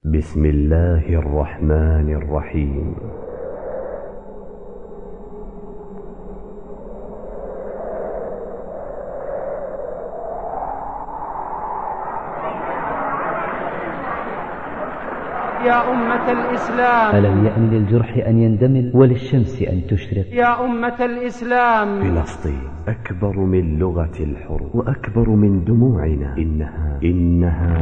بسم الله الرحمن الرحيم. يا أمة الإسلام، ألم يأن للجرح أن يندمل وللشمس أن تشرق؟ يا أمة الإسلام، فلسطين أكبر من لغة الحروب وأكبر من دموعنا. إنها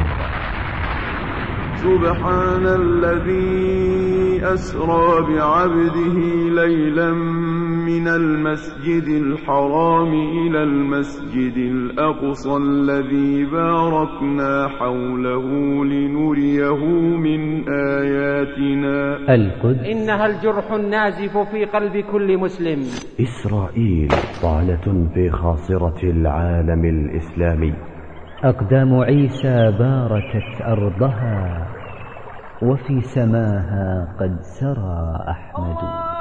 سبحان الذي أسرى بعبده ليلا من المسجد الحرام إلى المسجد الأقصى الذي باركنا حوله لنريه من آياتنا. القدس إنها الجرح النازف في قلب كل مسلم. إسرائيل طعنة في خاصرة العالم الإسلامي. أقدام عيسى باركت أرضها، وفي سماها قد سرى أحمد،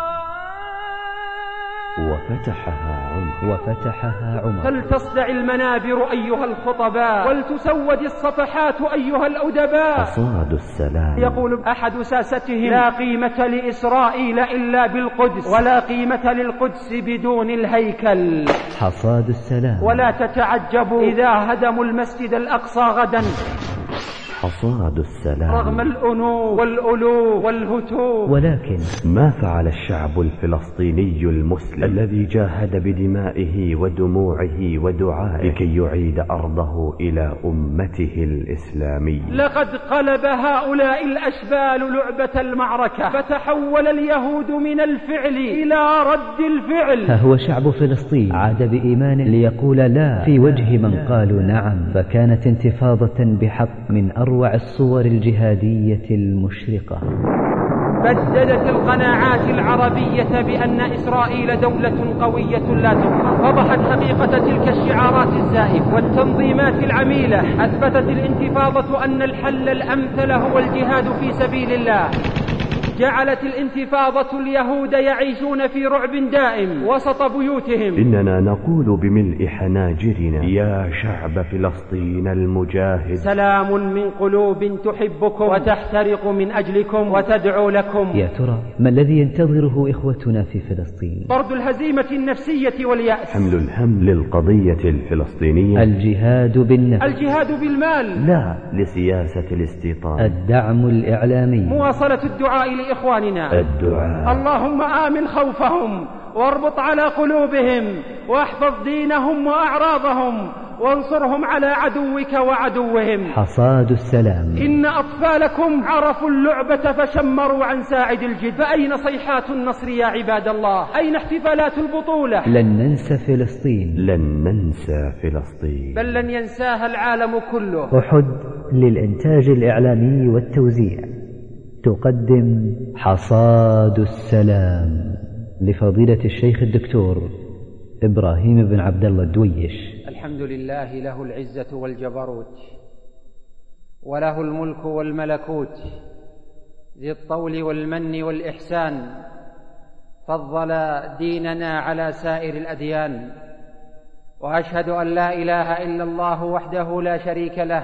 وفتحها عمر. فلتصدع المنابر أيها الخطباء، ولتسود الصفحات أيها الأدباء. حصاد السلام. يقول أحد ساستهم: لا قيمة لإسرائيل إلا بالقدس، ولا قيمة للقدس بدون الهيكل. حصاد السلام. ولا تتعجبوا إذا هدموا المسجد الأقصى غدا، حصاد السلام. رغم الأنوف والألوف والهتوف. ولكن ما فعل الشعب الفلسطيني المسلم الذي جاهد بدمائه ودموعه ودعائه لكي يعيد أرضه إلى أمته الإسلامية؟ لقد قلب هؤلاء الأشبال لعبة المعركة، فتحول اليهود من الفعل إلى رد الفعل. ها هو شعب فلسطين عاد بإيمانه ليقول لا في وجه من قالوا نعم. فكانت انتفاضة بحق من أروع الصور الجهادية المشرقة. بددت القناعات العربية بأن إسرائيل دولة قوية لا تقهر. وضحت حقيقة تلك الشعارات الزائفة والتنظيمات العميلة. أثبتت الانتفاضة أن الحل الأمثل هو الجهاد في سبيل الله. جعلت الانتفاضة اليهود يعيشون في رعب دائم وسط بيوتهم. إننا نقول بملء حناجرنا: يا شعب فلسطين المجاهد، سلام من قلوب تحبكم وتحترق من أجلكم وتدعو لكم. يا ترى ما الذي ينتظره إخوتنا في فلسطين؟ طرد الهزيمة النفسية واليأس، حمل الهم للقضية الفلسطينية، الجهاد بالنفس، الجهاد بالمال، لا لسياسة الاستيطان، الدعم الإعلامي، مواصلة الدعاء لإخواننا، الدعاء. اللهم آمن خوفهم واربط على قلوبهم واحفظ دينهم وأعراضهم وانصرهم على عدوك وعدوهم. حصاد السلام. إن أطفالكم عرفوا اللعبة فشمروا عن ساعد الجد. فأين صيحات النصر يا عباد الله؟ أين احتفالات البطولة؟ لن ننسى فلسطين، لن ننسى فلسطين، بل لن ينساها العالم كله. أحد للإنتاج الإعلامي والتوزيع تقدم حصاد السلام لفضيلة الشيخ الدكتور إبراهيم بن عبد الله الدويش. الحمد لله له العزة والجبروت، وله الملك والملكوت، ذي الطول والمن والإحسان. فضل ديننا على سائر الأديان، وأشهد أن لا إله إلا الله وحده لا شريك له.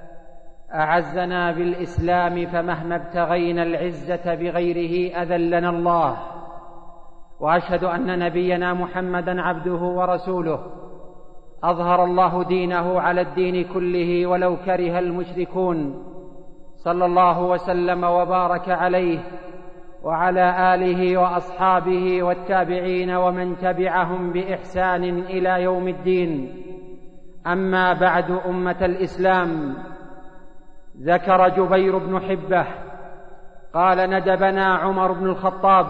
أعزنا بالإسلام، فمهما ابتغينا العزة بغيره أذلنا الله. وأشهد أن نبينا محمدا عبده ورسوله، أظهر الله دينه على الدين كله ولو كره المشركون. صلى الله وسلم وبارك عليه وعلى آله وأصحابه والتابعين ومن تبعهم بإحسان إلى يوم الدين. أما بعد، أمة الإسلام، ذكر جبير بن حبة قال: ندبنا عمر بن الخطاب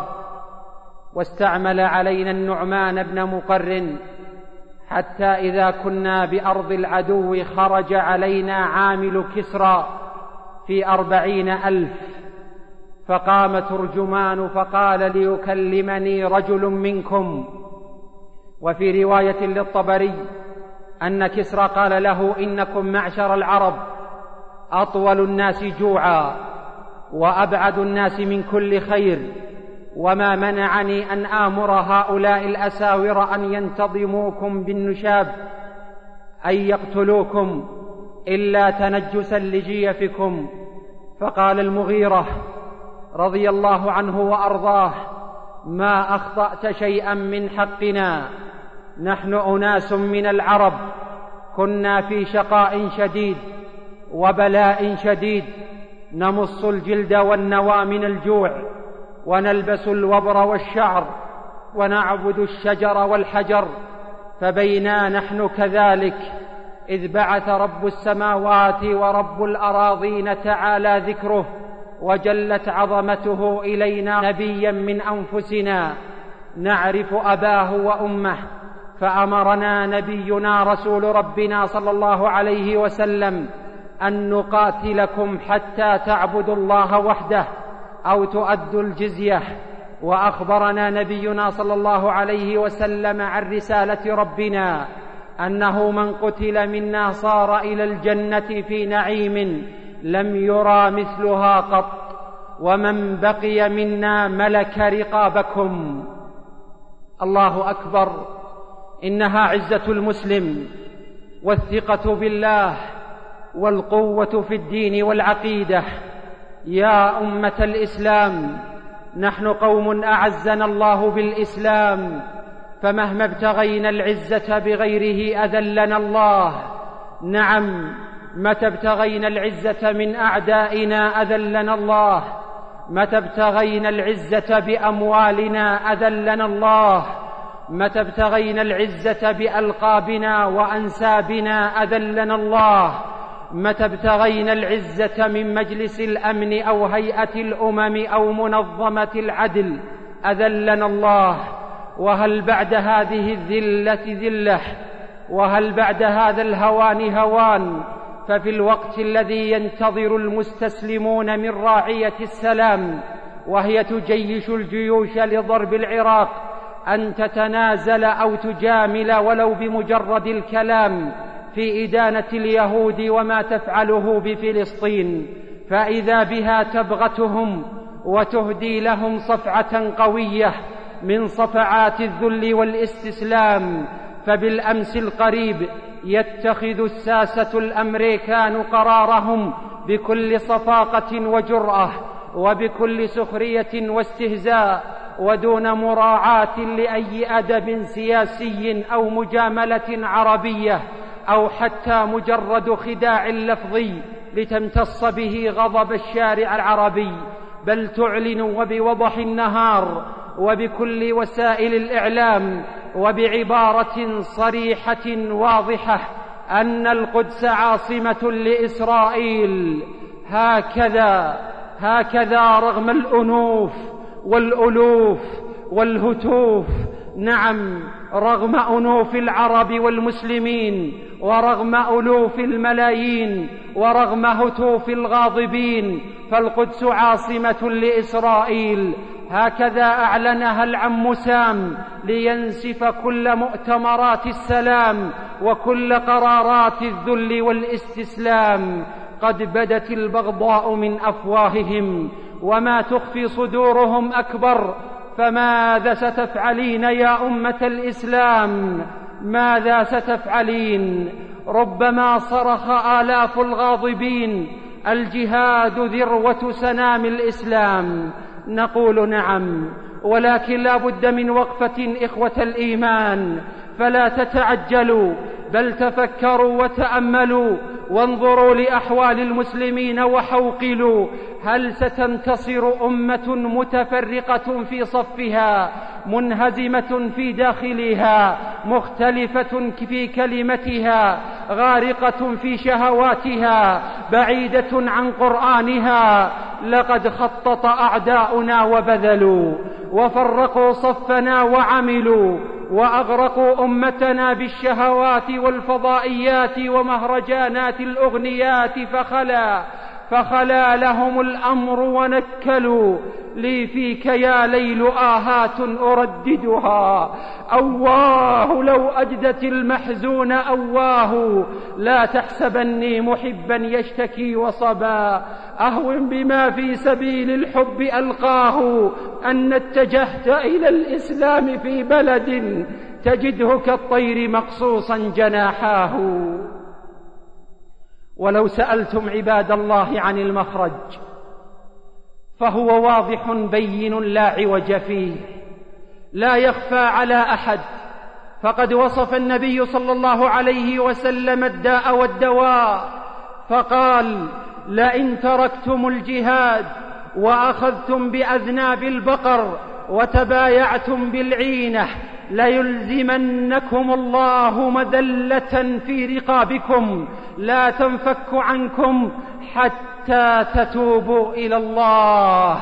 واستعمل علينا النعمان بن مقرن، حتى إذا كنا بأرض العدو خرج علينا عامل كسرى في 40,000، فقام ترجمان فقال: ليكلمني رجل منكم. وفي رواية للطبري أن كسرى قال له: إنكم معشر العرب أطول الناس جوعا وأبعد الناس من كل خير، وما منعني أن آمر هؤلاء الأساور أن ينتظموكم بالنشاب أن يقتلوكم إلا تنجسا لجيفكم، فقال المغيرة رضي الله عنه وأرضاه: ما أخطأت شيئا من حقنا، نحن أناس من العرب كنا في شقاء شديد وبلاء شديد، نمص الجلد والنوى من الجوع، ونلبس الوبر والشعر، ونعبد الشجر والحجر. فبينا نحن كذلك إذ بعث رب السماوات ورب الأراضين تعالى ذكره وجلت عظمته إلينا نبيا من أنفسنا نعرف أباه وأمه، فأمرنا نبينا رسول ربنا صلى الله عليه وسلم أن نقاتلكم حتى تعبدوا الله وحده أو تؤدوا الجزية. وأخبرنا نبينا صلى الله عليه وسلم عن رسالة ربنا أنه من قتل منا صار إلى الجنة في نعيم لم يرى مثلها قط، ومن بقي منا ملك رقابكم. الله أكبر، إنها عزة المسلم والثقة بالله والقوة في الدين والعقيدة. يا أمة الإسلام، نحن قوم أعزنا الله بالإسلام، فمهما ابتغينا العزة بغيره أذلنا الله. نعم، متى ابتغينا العزة من أعدائنا أذلنا الله، متى ابتغينا العزة بأموالنا أذلنا الله، متى ابتغينا العزة بألقابنا وأنسابنا أذلنا الله، متى ابتغينا العزة من مجلس الأمن أو هيئة الأمم أو منظمة العدل أذلنا الله. وهل بعد هذه الذلة ذلة، وهل بعد هذا الهوان هوان؟ ففي الوقت الذي ينتظر المستسلمون من راعية السلام وهي تجيش الجيوش لضرب العراق أن تتنازل أو تجامل ولو بمجرد الكلام في إدانة اليهود وما تفعله بفلسطين، فإذا بها تبغتهم وتهدي لهم صفعة قوية من صفعات الذل والاستسلام. فبالأمس القريب يتخذ الساسة الأمريكان قرارهم بكل صفاقة وجرأة وبكل سخرية واستهزاء ودون مراعاة لأي أدب سياسي أو مجاملة عربية أو حتى مجرد خداع لفظي لتمتص به غضب الشارع العربي، بل تعلن وبوضح النهار وبكل وسائل الإعلام وبعبارة صريحة واضحة أن القدس عاصمة لإسرائيل. هكذا رغم الأنوف والألوف والهتوف، نعم، رغم أنوف العرب والمسلمين ورغم ألوف الملايين ورغم هتوف الغاضبين، فالقدس عاصمة لإسرائيل. هكذا أعلنها العم سام لينسف كل مؤتمرات السلام وكل قرارات الذل والاستسلام. قد بدت البغضاء من أفواههم وما تخفي صدورهم أكبر. فماذا ستفعلين يا أمة الإسلام؟ ماذا ستفعلين؟ ربما صرخ آلاف الغاضبين: الجهاد ذروة سنام الإسلام. نقول نعم، ولكن لا بد من وقفة إخوة الإيمان، فلا تتعجلوا بل تفكروا وتأملوا وانظروا لأحوال المسلمين وحوقلوا. هل ستنتصر أمة متفرقة في صفها، منهزمة في داخلها، مختلفة في كلمتها، غارقة في شهواتها، بعيدة عن قرآنها؟ لقد خطط أعداؤنا وبذلوا وفرقوا صفنا وعملوا وأغرقوا أمتنا بالشهوات والفضائيات ومهرجانات الأغنيات، فخلا لهم الأمر ونكلوا. لي فيك يا ليل آهات أرددها، أواه لو أجدت المحزون أواه. لا تحسبني محبا يشتكي وصبا، أهون بما في سبيل الحب ألقاه. أن اتجهت إلى الإسلام في بلد تجده كالطير مقصوصا جناحاه. ولو سألتم عباد الله عن المخرج فهو واضح بين لا عوج فيه، لا يخفى على أحد. فقد وصف النبي صلى الله عليه وسلم الداء والدواء فقال: لئن تركتم الجهاد وأخذتم بأذناب البقر وتبايعتم بالعينة ليلزمنكم الله مذلة في رقابكم لا تنفك عنكم حتى تتوبوا إلى الله،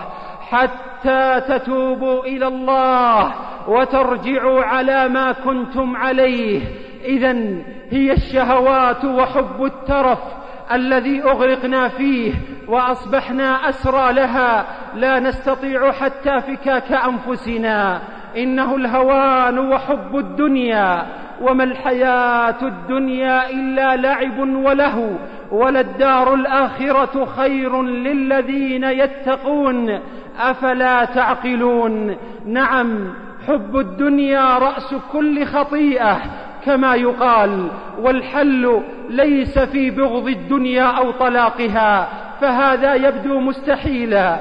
حتى تتوبوا إلى الله وترجعوا على ما كنتم عليه. إذن هي الشهوات وحب الترف الذي أغرقنا فيه وأصبحنا أسرى لها، لا نستطيع حتى فكاك أنفسنا. إنه الهوان وحب الدنيا، وما الحياة الدنيا إلا لعب ولهو، وللدار الآخرة خير للذين يتقون، أفلا تعقلون؟ نعم، حب الدنيا رأس كل خطيئة كما يقال، والحل ليس في بغض الدنيا أو طلاقها، فهذا يبدو مستحيلا،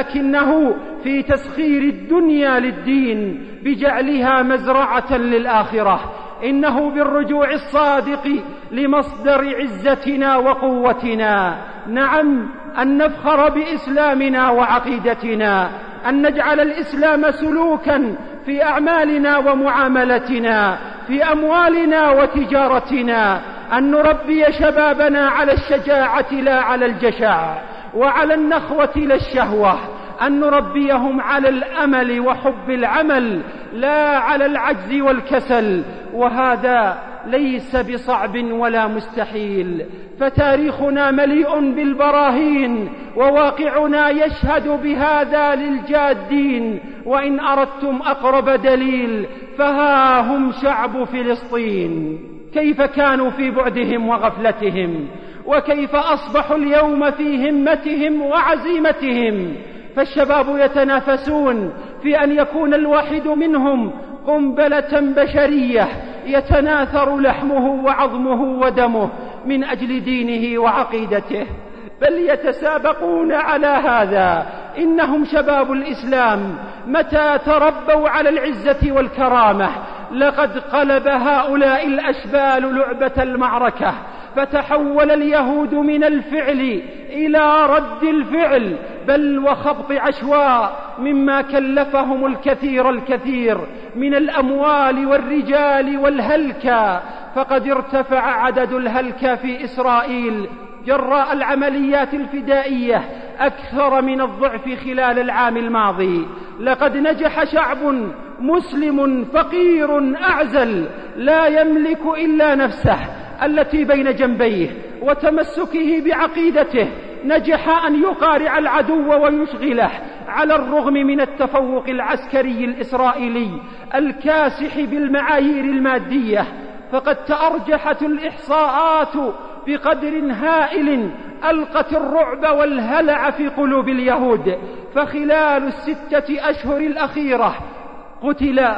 لكنه في تسخير الدنيا للدين بجعلها مزرعة للآخرة. إنه بالرجوع الصادق لمصدر عزتنا وقوتنا. نعم، أن نفخر بإسلامنا وعقيدتنا، أن نجعل الإسلام سلوكا في أعمالنا ومعاملتنا، في أموالنا وتجارتنا، أن نربي شبابنا على الشجاعة لا على الجشع، وعلى النخوة لا الشهوة، أن نربيهم على الأمل وحب العمل لا على العجز والكسل. وهذا ليس بصعب ولا مستحيل، فتاريخنا مليء بالبراهين، وواقعنا يشهد بهذا للجادين. وإن أردتم أقرب دليل فها هم شعب فلسطين، كيف كانوا في بعدهم وغفلتهم، وكيف أصبحوا اليوم في همتهم وعزيمتهم. فالشباب يتنافسون في أن يكون الواحد منهم قنبلة بشرية يتناثر لحمه وعظمه ودمه من أجل دينه وعقيدته، بل يتسابقون على هذا. إنهم شباب الإسلام متى تربوا على العزة والكرامة لقد قلب هؤلاء الأشبال لعبة المعركة، فتحول اليهود من الفعل إلى رد الفعل، بل وخبط عشواء، مما كلفهم الكثير من الأموال والرجال والهلكة. فقد ارتفع عدد الهلكة في إسرائيل جراء العمليات الفدائية أكثر من الضعف خلال العام الماضي. لقد نجح شعب مسلم فقير أعزل لا يملك إلا نفسه التي بين جنبيه وتمسكه بعقيدته، نجح أن يقارع العدو ويشغله على الرغم من التفوق العسكري الإسرائيلي الكاسح بالمعايير المادية. فقد تأرجحت الإحصاءات بقدر هائل ألقت الرعب والهلع في قلوب اليهود. فخلال 6 أشهر الأخيرة قتل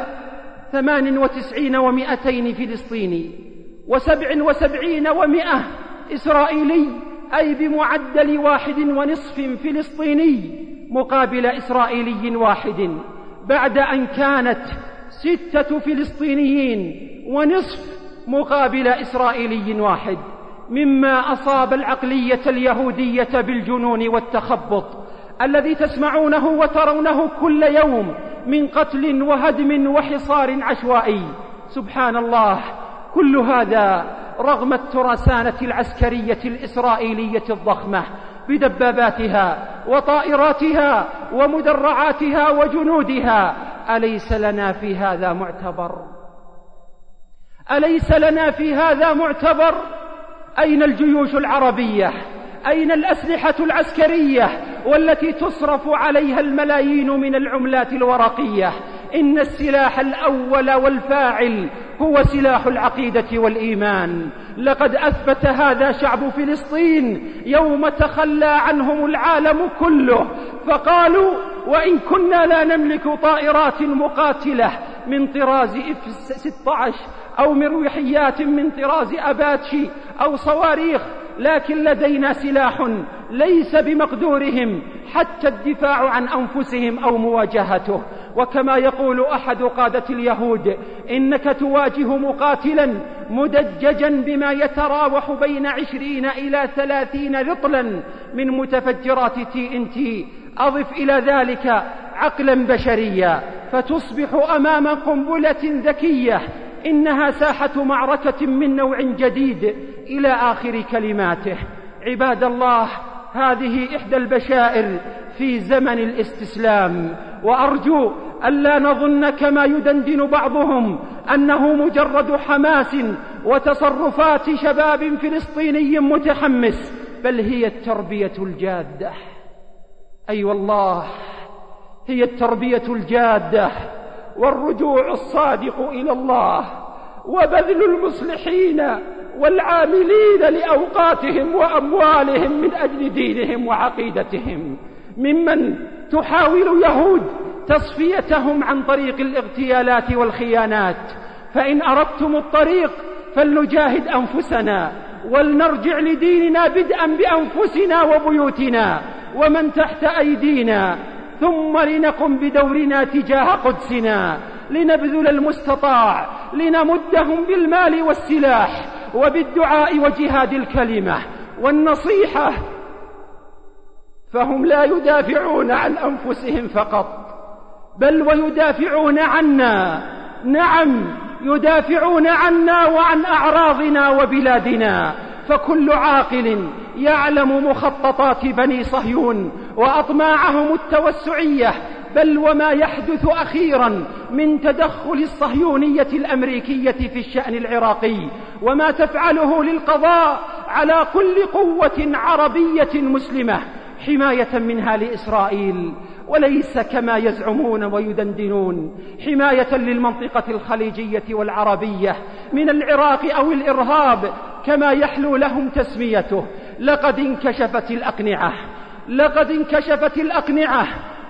98 فلسطيني و77 إسرائيلي، أي بمعدل 1.5 فلسطيني مقابل إسرائيلي واحد، بعد أن كانت 6 فلسطينيين ونصف مقابل إسرائيلي واحد، مما أصاب العقلية اليهودية بالجنون والتخبط الذي تسمعونه وترونه كل يوم من قتل وهدم وحصار عشوائي. سبحان الله، كل هذا رغم الترسانة العسكرية الإسرائيلية الضخمة بدباباتها وطائراتها ومدرعاتها وجنودها. أليس لنا في هذا معتبر؟ أليس لنا في هذا معتبر؟ أين الجيوش العربية؟ أين الأسلحة العسكرية والتي تصرف عليها الملايين من العملات الورقية؟ إن السلاح الأول والفاعل هو سلاح العقيدة والإيمان. لقد أثبت هذا شعب فلسطين يوم تخلى عنهم العالم كله، فقالوا: وإن كنا لا نملك طائرات مقاتلة من طراز F-16 أو مروحيات من طراز أباتشي أو صواريخ، لكن لدينا سلاح ليس بمقدورهم حتى الدفاع عن أنفسهم أو مواجهته. وكما يقول أحد قادة اليهود: إنك تواجه مقاتلا مدججا بما يتراوح بين 20 إلى 30 رطلا من متفجرات TNT. أضف إلى ذلك عقلا بشريا فتصبح أمام قنبلة ذكية. إنها ساحة معركة من نوع جديد إلى آخر كلماته. عباد الله، هذه إحدى البشائر في زمن الاستسلام، وأرجو ألا نظن كما يدندن بعضهم أنه مجرد حماس وتصرفات شباب فلسطيني متحمس، بل هي التربية الجادة. أي والله، هي التربية الجادة والرجوع الصادق إلى الله وبذل المصلحين والعاملين لأوقاتهم وأموالهم من أجل دينهم وعقيدتهم، ممن تحاول يهود تصفيتهم عن طريق الاغتيالات والخيانات. فإن أردتم الطريق فلنجاهد أنفسنا ولنرجع لديننا بدءا بأنفسنا وبيوتنا ومن تحت أيدينا، ثم لنقم بدورنا تجاه قدسنا، لنبذل المستطاع، لنمدهم بالمال والسلاح وبالدعاء وجهاد الكلمة والنصيحة. فهم لا يدافعون عن أنفسهم فقط، بل ويدافعون عنا. نعم، يدافعون عنا وعن أعراضنا وبلادنا. فكل عاقل يعلم مخططات بني صهيون وأطماعهم التوسعية، بل وما يحدث أخيرا من تدخل الصهيونية الأمريكية في الشأن العراقي، وما تفعله للقضاء على كل قوة عربية مسلمة حماية منها لإسرائيل، وليس كما يزعمون ويدندنون حماية للمنطقة الخليجية والعربية من العراق أو الإرهاب كما يحلو لهم تسميته. لقد انكشفت الأقنعة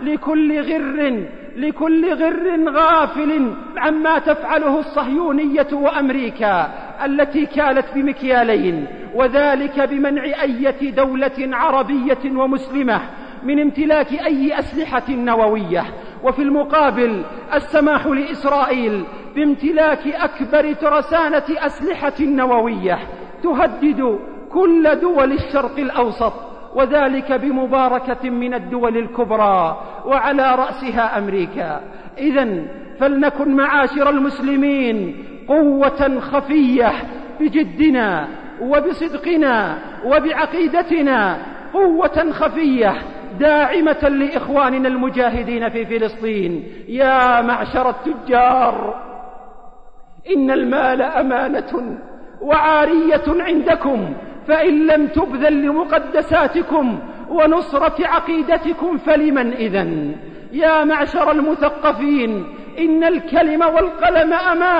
لكل غر غافل عما تفعله الصهيونية وأمريكا التي كالت بمكيالين، وذلك بمنع أي دولة عربية ومسلمة من امتلاك أي أسلحة نووية، وفي المقابل السماح لإسرائيل بامتلاك أكبر ترسانة أسلحة نووية تهدد كل دول الشرق الأوسط، وذلك بمباركة من الدول الكبرى وعلى رأسها أمريكا. إذن فلنكن معاشر المسلمين قوة خفية بجدنا وبصدقنا وبعقيدتنا، قوة خفية داعمة لإخواننا المجاهدين في فلسطين. يا معشر التجار، إن المال أمانة وعارية عندكم، فإن لم تبذل لمقدساتكم ونصرة عقيدتكم فلمن إذن؟ يا معشر المثقفين، إن الكلم والقلم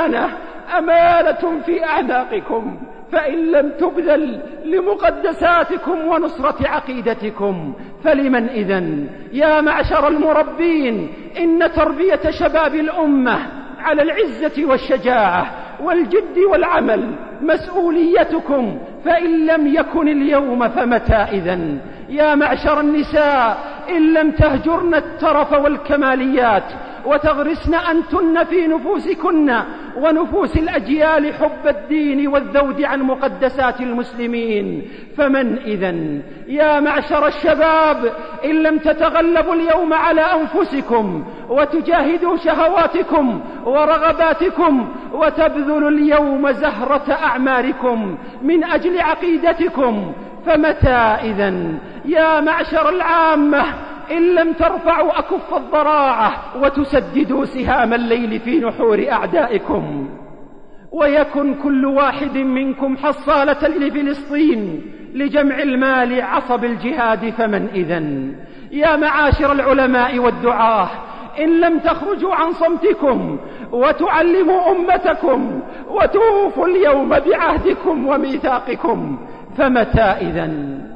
أمانة في أعناقكم، فإن لم تبذل لمقدساتكم ونصرة عقيدتكم فلمن إذن؟ يا معشر المربين، إن تربية شباب الأمة على العزة والشجاعة والجد والعمل مسؤوليتكم، فإن لم يكن اليوم فمتى إذن؟ يا معشر النساء، إن لم تهجرن الترف والكماليات وتغرسن أنتن في نفوسكن ونفوس الأجيال حب الدين والذود عن مقدسات المسلمين فمن إذن؟ يا معشر الشباب، إن لم تتغلبوا اليوم على أنفسكم وتجاهدوا شهواتكم ورغباتكم وتبذلوا اليوم زهرة أعماركم من أجل عقيدتكم فمتى إذن؟ يا معشر العامة، إن لم ترفعوا أكف الضراعة وتسددوا سهام الليل في نحور أعدائكم ويكن كل واحد منكم حصالة لفلسطين لجمع المال عصب الجهاد فمن إذن؟ يا معاشر العلماء والدعاة، إن لم تخرجوا عن صمتكم وتعلموا أمتكم وتوفوا اليوم بعهدكم وميثاقكم فمتى إذن؟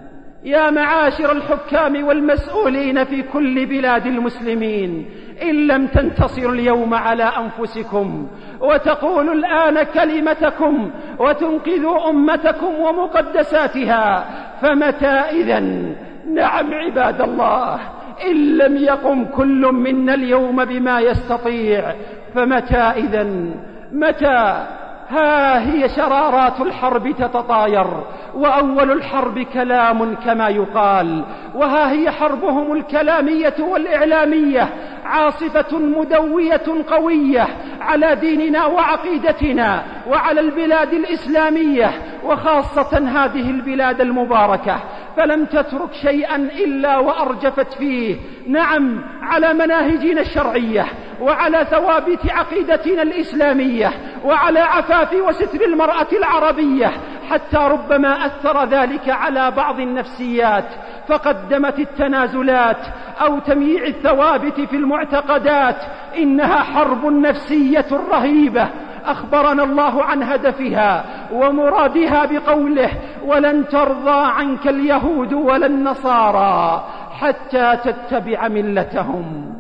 يا معاشر الحكام والمسؤولين في كل بلاد المسلمين، إن لم تنتصروا اليوم على أنفسكم وتقولوا الآن كلمتكم وتنقذوا أمتكم ومقدساتها، فمتى إذن؟ نعم عباد الله، إن لم يقم كل منا اليوم بما يستطيع فمتى إذن؟ متى؟ ها هي شرارات الحرب تتطاير، وأول الحرب كلام كما يقال، وها هي حربهم الكلامية والإعلامية عاصفة مدوية قوية على ديننا وعقيدتنا وعلى البلاد الإسلامية، وخاصة هذه البلاد المباركة، فلم تترك شيئا إلا وأرجفت فيه، نعم، على مناهجنا الشرعية وعلى ثوابت عقيدتنا الإسلامية وعلى عفاف وستر المرأة العربية، حتى ربما أثر ذلك على بعض النفسيات فقدمت التنازلات أو تمييع الثوابت في المعتقدات. إنها حرب نفسية رهيبة أخبرنا الله عن هدفها ومرادها بقوله: ولن ترضى عنك اليهود ولا النصارى حتى تتبع ملتهم.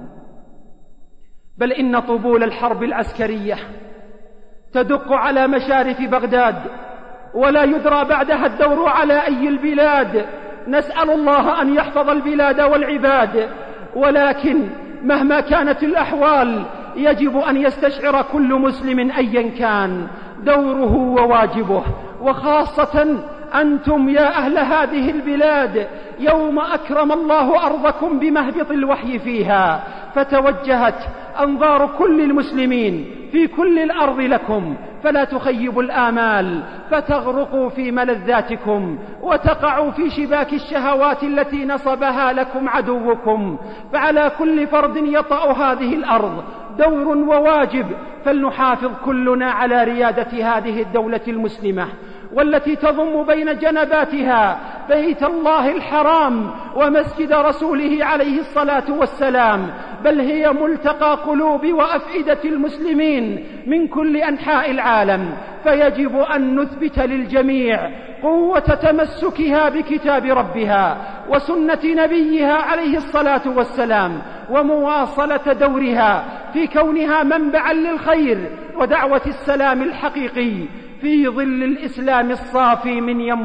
بل إن طبول الحرب العسكرية تدق على مشارف بغداد، ولا يدرى بعدها الدور على أي البلاد. نسأل الله أن يحفظ البلاد والعباد، ولكن مهما كانت الأحوال يجب أن يستشعر كل مسلم أيا كان دوره وواجبه، وخاصة أنتم يا أهل هذه البلاد، يوم أكرم الله أرضكم بمهبط الوحي فيها، فتوجهت أنظار كل المسلمين في كل الأرض لكم، فلا تخيبوا الآمال فتغرقوا في ملذاتكم وتقعوا في شباك الشهوات التي نصبها لكم عدوكم. فعلى كل فرد يطأ هذه الأرض دور وواجب، فلنحافظ كلنا على ريادة هذه الدولة المسلمة، والتي تضم بين جنباتها بيت الله الحرام ومسجد رسوله عليه الصلاة والسلام، بل هي ملتقى قلوب وأفئدة المسلمين من كل أنحاء العالم. فيجب أن نثبت للجميع قوة تمسكها بكتاب ربها وسنة نبيها عليه الصلاة والسلام، ومواصلة دورها في كونها منبعا للخير ودعوة السلام الحقيقي في ظل الإسلام الصافي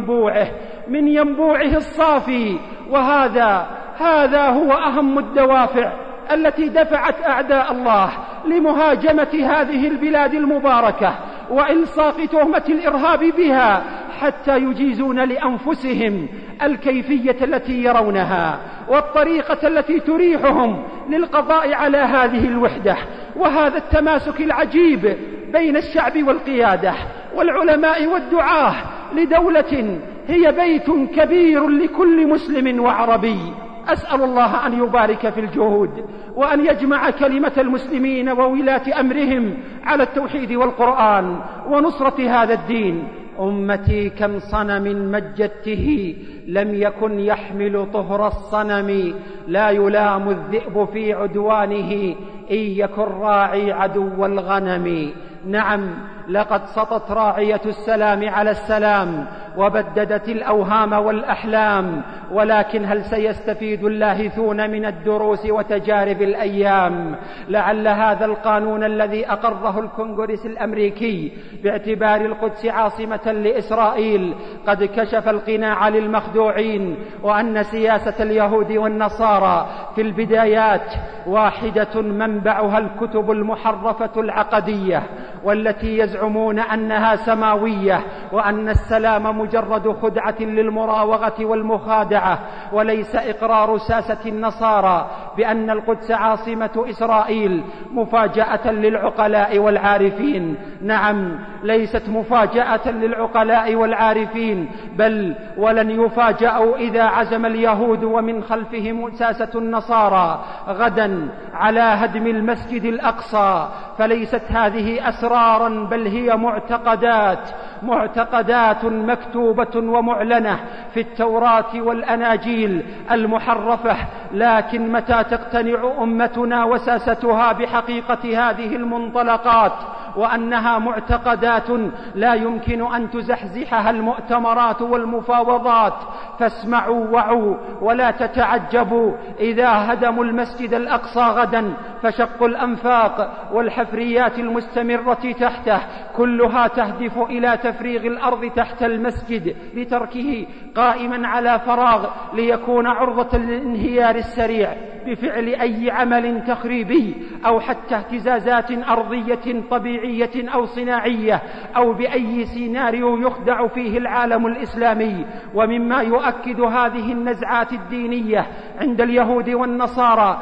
من ينبوعه الصافي. وهذا هو أهم الدوافع التي دفعت أعداء الله لمهاجمة هذه البلاد المباركة وإلصاق تهمة الإرهاب بها، حتى يجيزون لأنفسهم الكيفية التي يرونها والطريقة التي تريحهم للقضاء على هذه الوحدة وهذا التماسك العجيب بين الشعب والقيادة والعلماء والدعاة لدولة هي بيت كبير لكل مسلم وعربي. أسأل الله أن يبارك في الجهود وأن يجمع كلمة المسلمين وولاة أمرهم على التوحيد والقرآن ونصرة هذا الدين. أمتي كم صنم مجدته لم يكن يحمل طهر الصنم، لا يلام الذئب في عدوانه إن يكن راعي عدو الغنم. نعم، لقد سطت راعية السلام على السلام وبددت الأوهام والأحلام، ولكن هل سيستفيد اللاهثون من الدروس وتجارب الأيام؟ لعل هذا القانون الذي أقره الكونغرس الأمريكي باعتبار القدس عاصمة لإسرائيل قد كشف القناع للمخدوعين، وأن سياسة اليهود والنصارى في البدايات واحدة منبعها الكتب المحرفة العقدية، والتي يزعمون أنها سماوية، وأن السلام مجرد خدعة للمراوغة والمخادعة، وليس إقرار ساسة النصارى بأن القدس عاصمة إسرائيل مفاجأة للعقلاء والعارفين. نعم، ليست مفاجأة للعقلاء والعارفين، بل ولن يفاجأوا إذا عزم اليهود ومن خلفهم ساسة النصارى غدا على هدم المسجد الأقصى. فليست هذه أسرارا، بل هي معتقدات مكتوبة ومعلنة في التوراة والأناجيل المحرفة. لكن متى تقتنع أمتنا وساستها بحقيقة هذه المنطلقات وأنها معتقدات لا يمكن أن تزحزحها المؤتمرات والمفاوضات. فاسمعوا وعوا ولا تتعجبوا إذا هدموا المسجد الأقصى غدا، فشق الأنفاق والحفريات المستمرة تحته كلها تهدف إلى تفريغ الأرض تحت المسجد لتركه قائما على فراغ ليكون عرضة للانهيار السريع بفعل أي عمل تخريبي أو حتى اهتزازات أرضية طبيعية أو صناعية أو بأي سيناريو يخدع فيه العالم الإسلامي. ومما يؤكد هذه النزعات الدينية عند اليهود والنصارى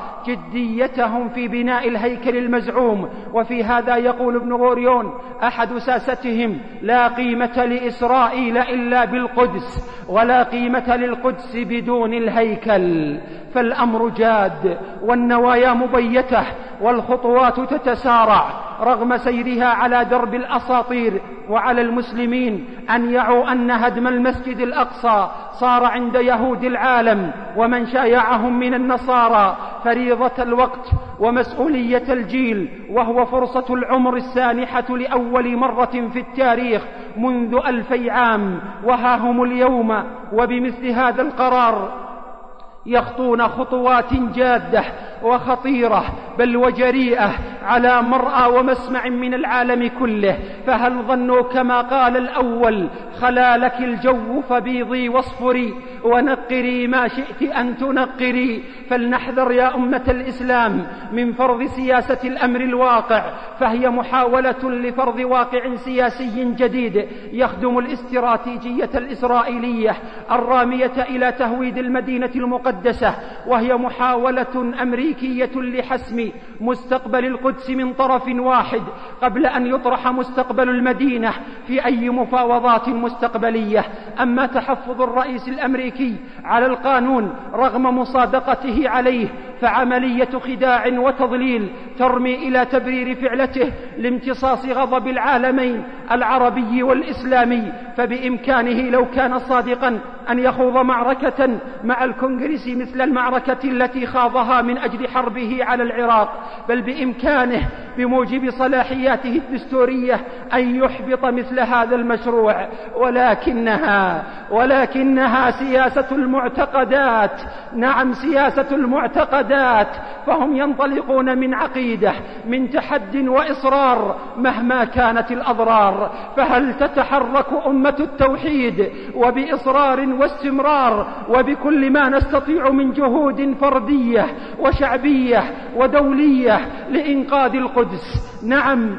جديتهم في بناء الهيكل المزعوم. وفي هذا يقول ابن غوريون أحد ساستهم: لا قيمة لإسرائيل إلا بالقدس، ولا قيمة للقدس بدون الهيكل. فالأمر جاد والنوايا مبيتة والخطوات تتسارع رغم سيرها على درب الأساطير. وعلى المسلمين أن يعوا أن هدم المسجد الأقصى صار عند يهود العالم ومن شايعهم من النصارى فريضة الوقت ومسؤولية الجيل، وهو فرصة العمر السانحة لأول مرة في التاريخ منذ 2000 عام. وها هم اليوم وبمثل هذا القرار يخطون خطوات جادة وخطيرة بل وجريئة على مرأى ومسمع من العالم كله. فهل ظنوا كما قال الأول: خلالك الجو فبيضي واصفري ونقري ما شئت أن تنقري. فلنحذر يا أمة الإسلام من فرض سياسة الأمر الواقع، فهي محاولة لفرض واقع سياسي جديد يخدم الاستراتيجية الإسرائيلية الرامية إلى تهويد المدينة المقدسة، وهي محاولة أمريكية لحسم مستقبل القدس من طرف واحد قبل أن يطرح مستقبل المدينة في أي مفاوضات مستقبلية. أما تحفظ الرئيس الأمريكي على القانون رغم مصادقته عليه فعملية خداع وتضليل ترمي إلى تبرير فعلته لامتصاص غضب العالمين العربي والإسلامي. فبإمكانه لو كان صادقا أن يخوض معركة مع الكونغرس مثل المعركة التي خاضها من أجل حربه على العراق، بل بإمكانه بموجب صلاحياته الدستورية أن يحبط مثل هذا المشروع. ولكنها سياسة المعتقدات. نعم، سياسة المعتقدات. فهم ينطلقون من عقيدة، من تحد وإصرار مهما كانت الأضرار. فهل تتحرك أمة التوحيد وبإصرار واستمرار وبكل ما نستطيع من جهود فردية وشعبية ودولية لإنقاذ القدس؟ نعم،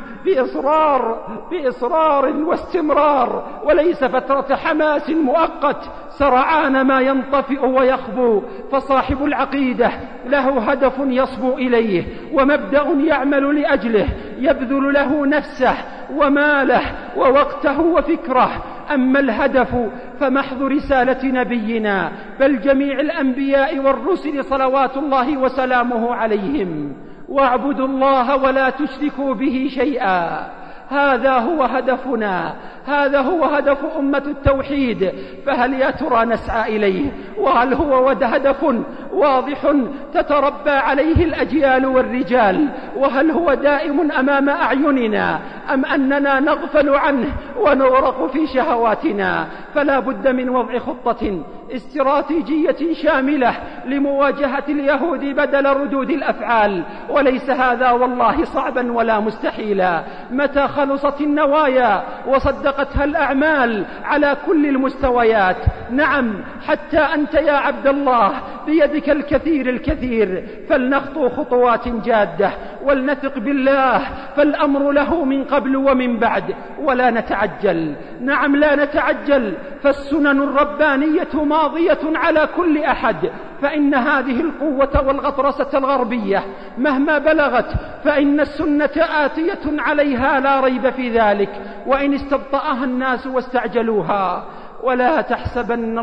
بإصرار واستمرار، وليس فترة حماس مؤقت سرعان ما ينطفئ ويخبو. فصاحب العقيدة له هدف يصبو إليه ومبدأ يعمل لأجله، يبذل له نفسه وماله ووقته وفكره. أما الهدف فمحض رسالة نبينا بل جميع الأنبياء والرسل صلوات الله وسلامه عليهم: واعبدوا الله ولا تشركوا به شيئا. هذا هو هدفنا، هذا هو هدف أمة التوحيد. فهل يا ترى نسعى إليه؟ وهل هو هدف واضح تتربى عليه الأجيال والرجال؟ وهل هو دائم أمام أعيننا أم أننا نغفل عنه ونغرق في شهواتنا؟ فلا بد من وضع خطة استراتيجية شاملة لمواجهة اليهود بدل ردود الأفعال، وليس هذا والله صعبا ولا مستحيلا متى خلصت النوايا وصدقتها الأعمال على كل المستويات. نعم، حتى أنت يا عبد الله بيدك الكثير. فلنخطو خطوات جادة ولنثق بالله، فالأمر له من قبل ومن بعد، ولا نتعجل. نعم، لا نتعجل، فالسنن الربانية ماضية على كل أحد. فإن هذه القوة والغطرسة الغربية مهما بلغت فإن السنة آتية عليها لا ريب في ذلك، وإن استبطأها الناس واستعجلوها. ولا تحسبن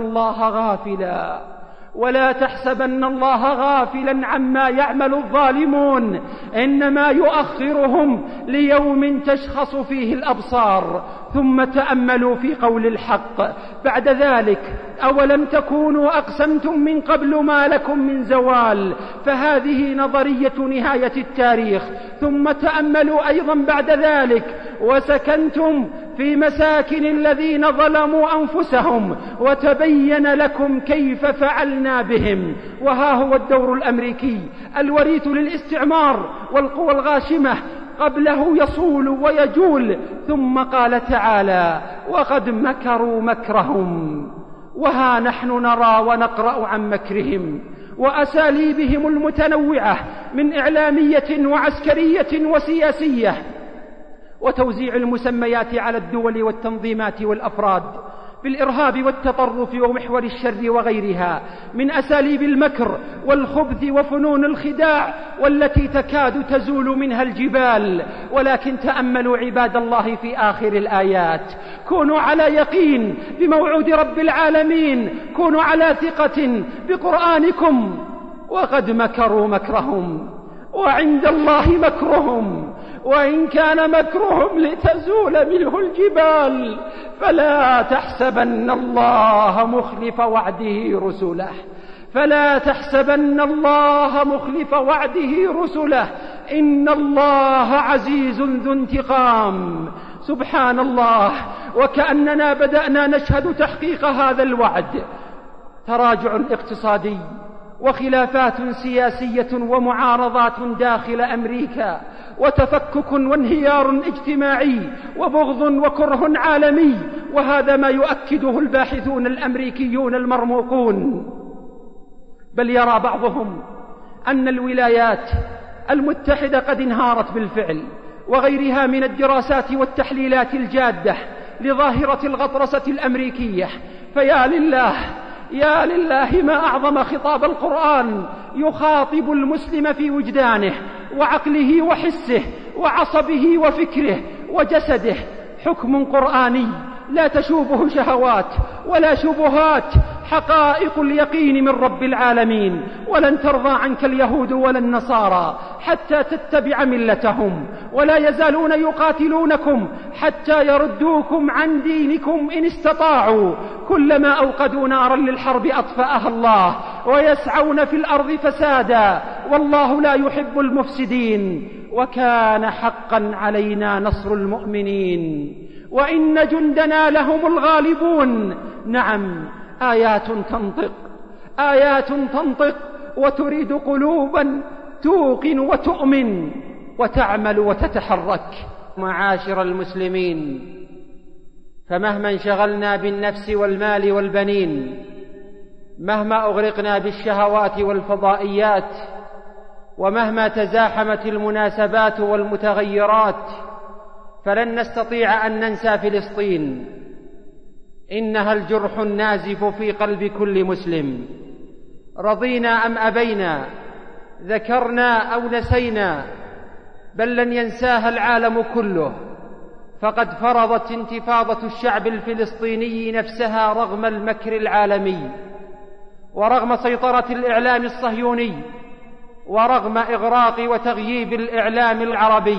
الله غافلا عما يعمل الظالمون، إنما يؤخرهم ليوم تشخص فيه الأبصار ثم تأملوا في قول الحق بعد ذلك: أولم تكونوا أقسمتم من قبل ما لكم من زوال. فهذه نظرية نهاية التاريخ. ثم تأملوا أيضا بعد ذلك: وسكنتم في مساكن الذين ظلموا أنفسهم وتبين لكم كيف فعلنا بهم. وها هو الدور الأمريكي الوريث للاستعمار والقوى الغاشمة قبله يصول ويجول. ثم قال تعالى: وقد مكروا مكرهم وها نحن نرى ونقرأ عن مكرهم وأساليبهم المتنوعة من إعلامية وعسكرية وسياسية، وتوزيع المسميات على الدول والتنظيمات والأفراد بالإرهاب والتطرف ومحور الشر وغيرها من أساليب المكر والخبث وفنون الخداع، والتي تكاد تزول منها الجبال. ولكن تأملوا عباد الله في آخر الآيات: كونوا على يقين بموعود رب العالمين، كونوا على ثقة بقرآنكم. وقد مكروا مكرهم وعند الله مكرهم وإن كان مكرهم لتزول منه الجبال. فلا تحسبن الله مخلف وعده رسله، فلا تحسبن الله مخلف وعده رسله، إن الله عزيز ذو انتقام. سبحان الله، وكأننا بدأنا نشهد تحقيق هذا الوعد. تراجع اقتصادي وخلافات سياسية ومعارضات داخل أمريكا وتفكك وانهيار اجتماعي وبغض وكره عالمي، وهذا ما يؤكده الباحثون الأمريكيون المرموقون. بل يرى بعضهم أن الولايات المتحدة قد انهارت بالفعل، وغيرها من الدراسات والتحليلات الجادة لظاهرة الغطرسة الأمريكية. فيا لله، يا لله ما أعظم خطاب القرآن يخاطب المسلم في وجدانه وعقله وحسه وعصبه وفكره وجسده. حكم قرآني لا تشوبه شهوات ولا شبهات، حقائق اليقين من رب العالمين. ولن ترضى عنك اليهود ولا النصارى حتى تتبع ملتهم، ولا يزالون يقاتلونكم حتى يردوكم عن دينكم إن استطاعوا. كلما أوقدوا نارا للحرب أطفأها الله، ويسعون في الأرض فسادا، والله لا يحب المفسدين. وكان حقا علينا نصر المؤمنين، وإن جندنا لهم الغالبون. نعم، آيات تنطق، آيات تنطق وتريد قلوبا توقن وتؤمن وتعمل وتتحرك. معاشر المسلمين، فمهما انشغلنا بالنفس والمال والبنين، مهما أغرقنا بالشهوات والفضائيات، ومهما تزاحمت المناسبات والمتغيرات، فلن نستطيع أن ننسى فلسطين. إنها الجرح النازف في قلب كل مسلم، رضينا أم أبينا، ذكرنا أو نسينا، بل لن ينساها العالم كله. فقد فرضت انتفاضة الشعب الفلسطيني نفسها رغم المكر العالمي، ورغم سيطرة الإعلام الصهيوني، ورغم إغراق وتغييب الإعلام العربي.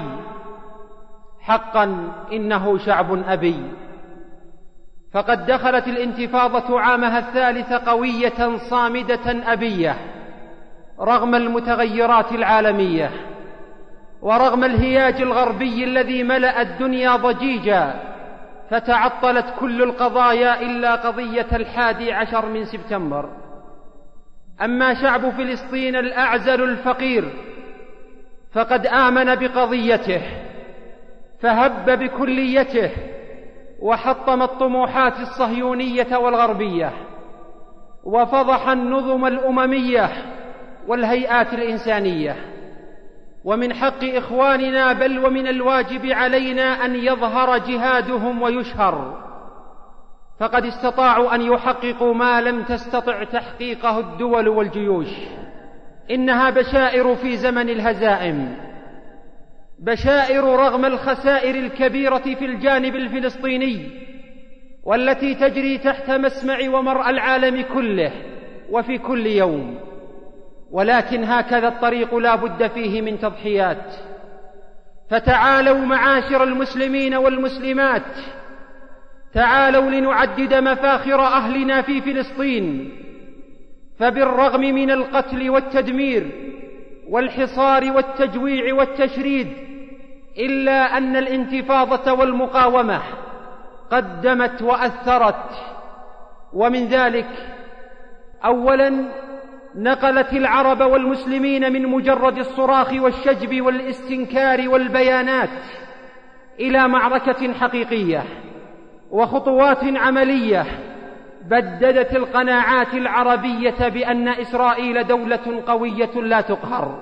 حقا إنه شعب أبي. فقد دخلت الانتفاضة عامها الثالث قوية صامدة أبية، رغم المتغيرات العالمية، ورغم الهياج الغربي الذي ملأ الدنيا ضجيجا، فتعطلت كل القضايا إلا قضية 11 من سبتمبر. أما شعب فلسطين الأعزل الفقير فقد آمن بقضيته، فهب بكليته، وحطم الطموحات الصهيونية والغربية، وفضح النظم الأممية والهيئات الإنسانية. ومن حق إخواننا بل ومن الواجب علينا أن يظهر جهادهم ويشهر، فقد استطاعوا أن يحققوا ما لم تستطع تحقيقه الدول والجيوش. إنها بشائر في زمن الهزائم، بشائر رغم الخسائر الكبيرة في الجانب الفلسطيني، والتي تجري تحت مسمع ومرأى العالم كله وفي كل يوم. ولكن هكذا الطريق لا بد فيه من تضحيات. فتعالوا معاشر المسلمين والمسلمات تعالوا لنعدد مفاخر أهلنا في فلسطين، فبالرغم من القتل والتدمير والحصار والتجويع والتشريد إلا أن الانتفاضة والمقاومة قدمت وأثرت. ومن ذلك: أولاً، نقلت العرب والمسلمين من مجرد الصراخ والشجب والاستنكار والبيانات إلى معركة حقيقية وخطوات عملية بددت القناعات العربية بأن إسرائيل دولة قوية لا تقهر.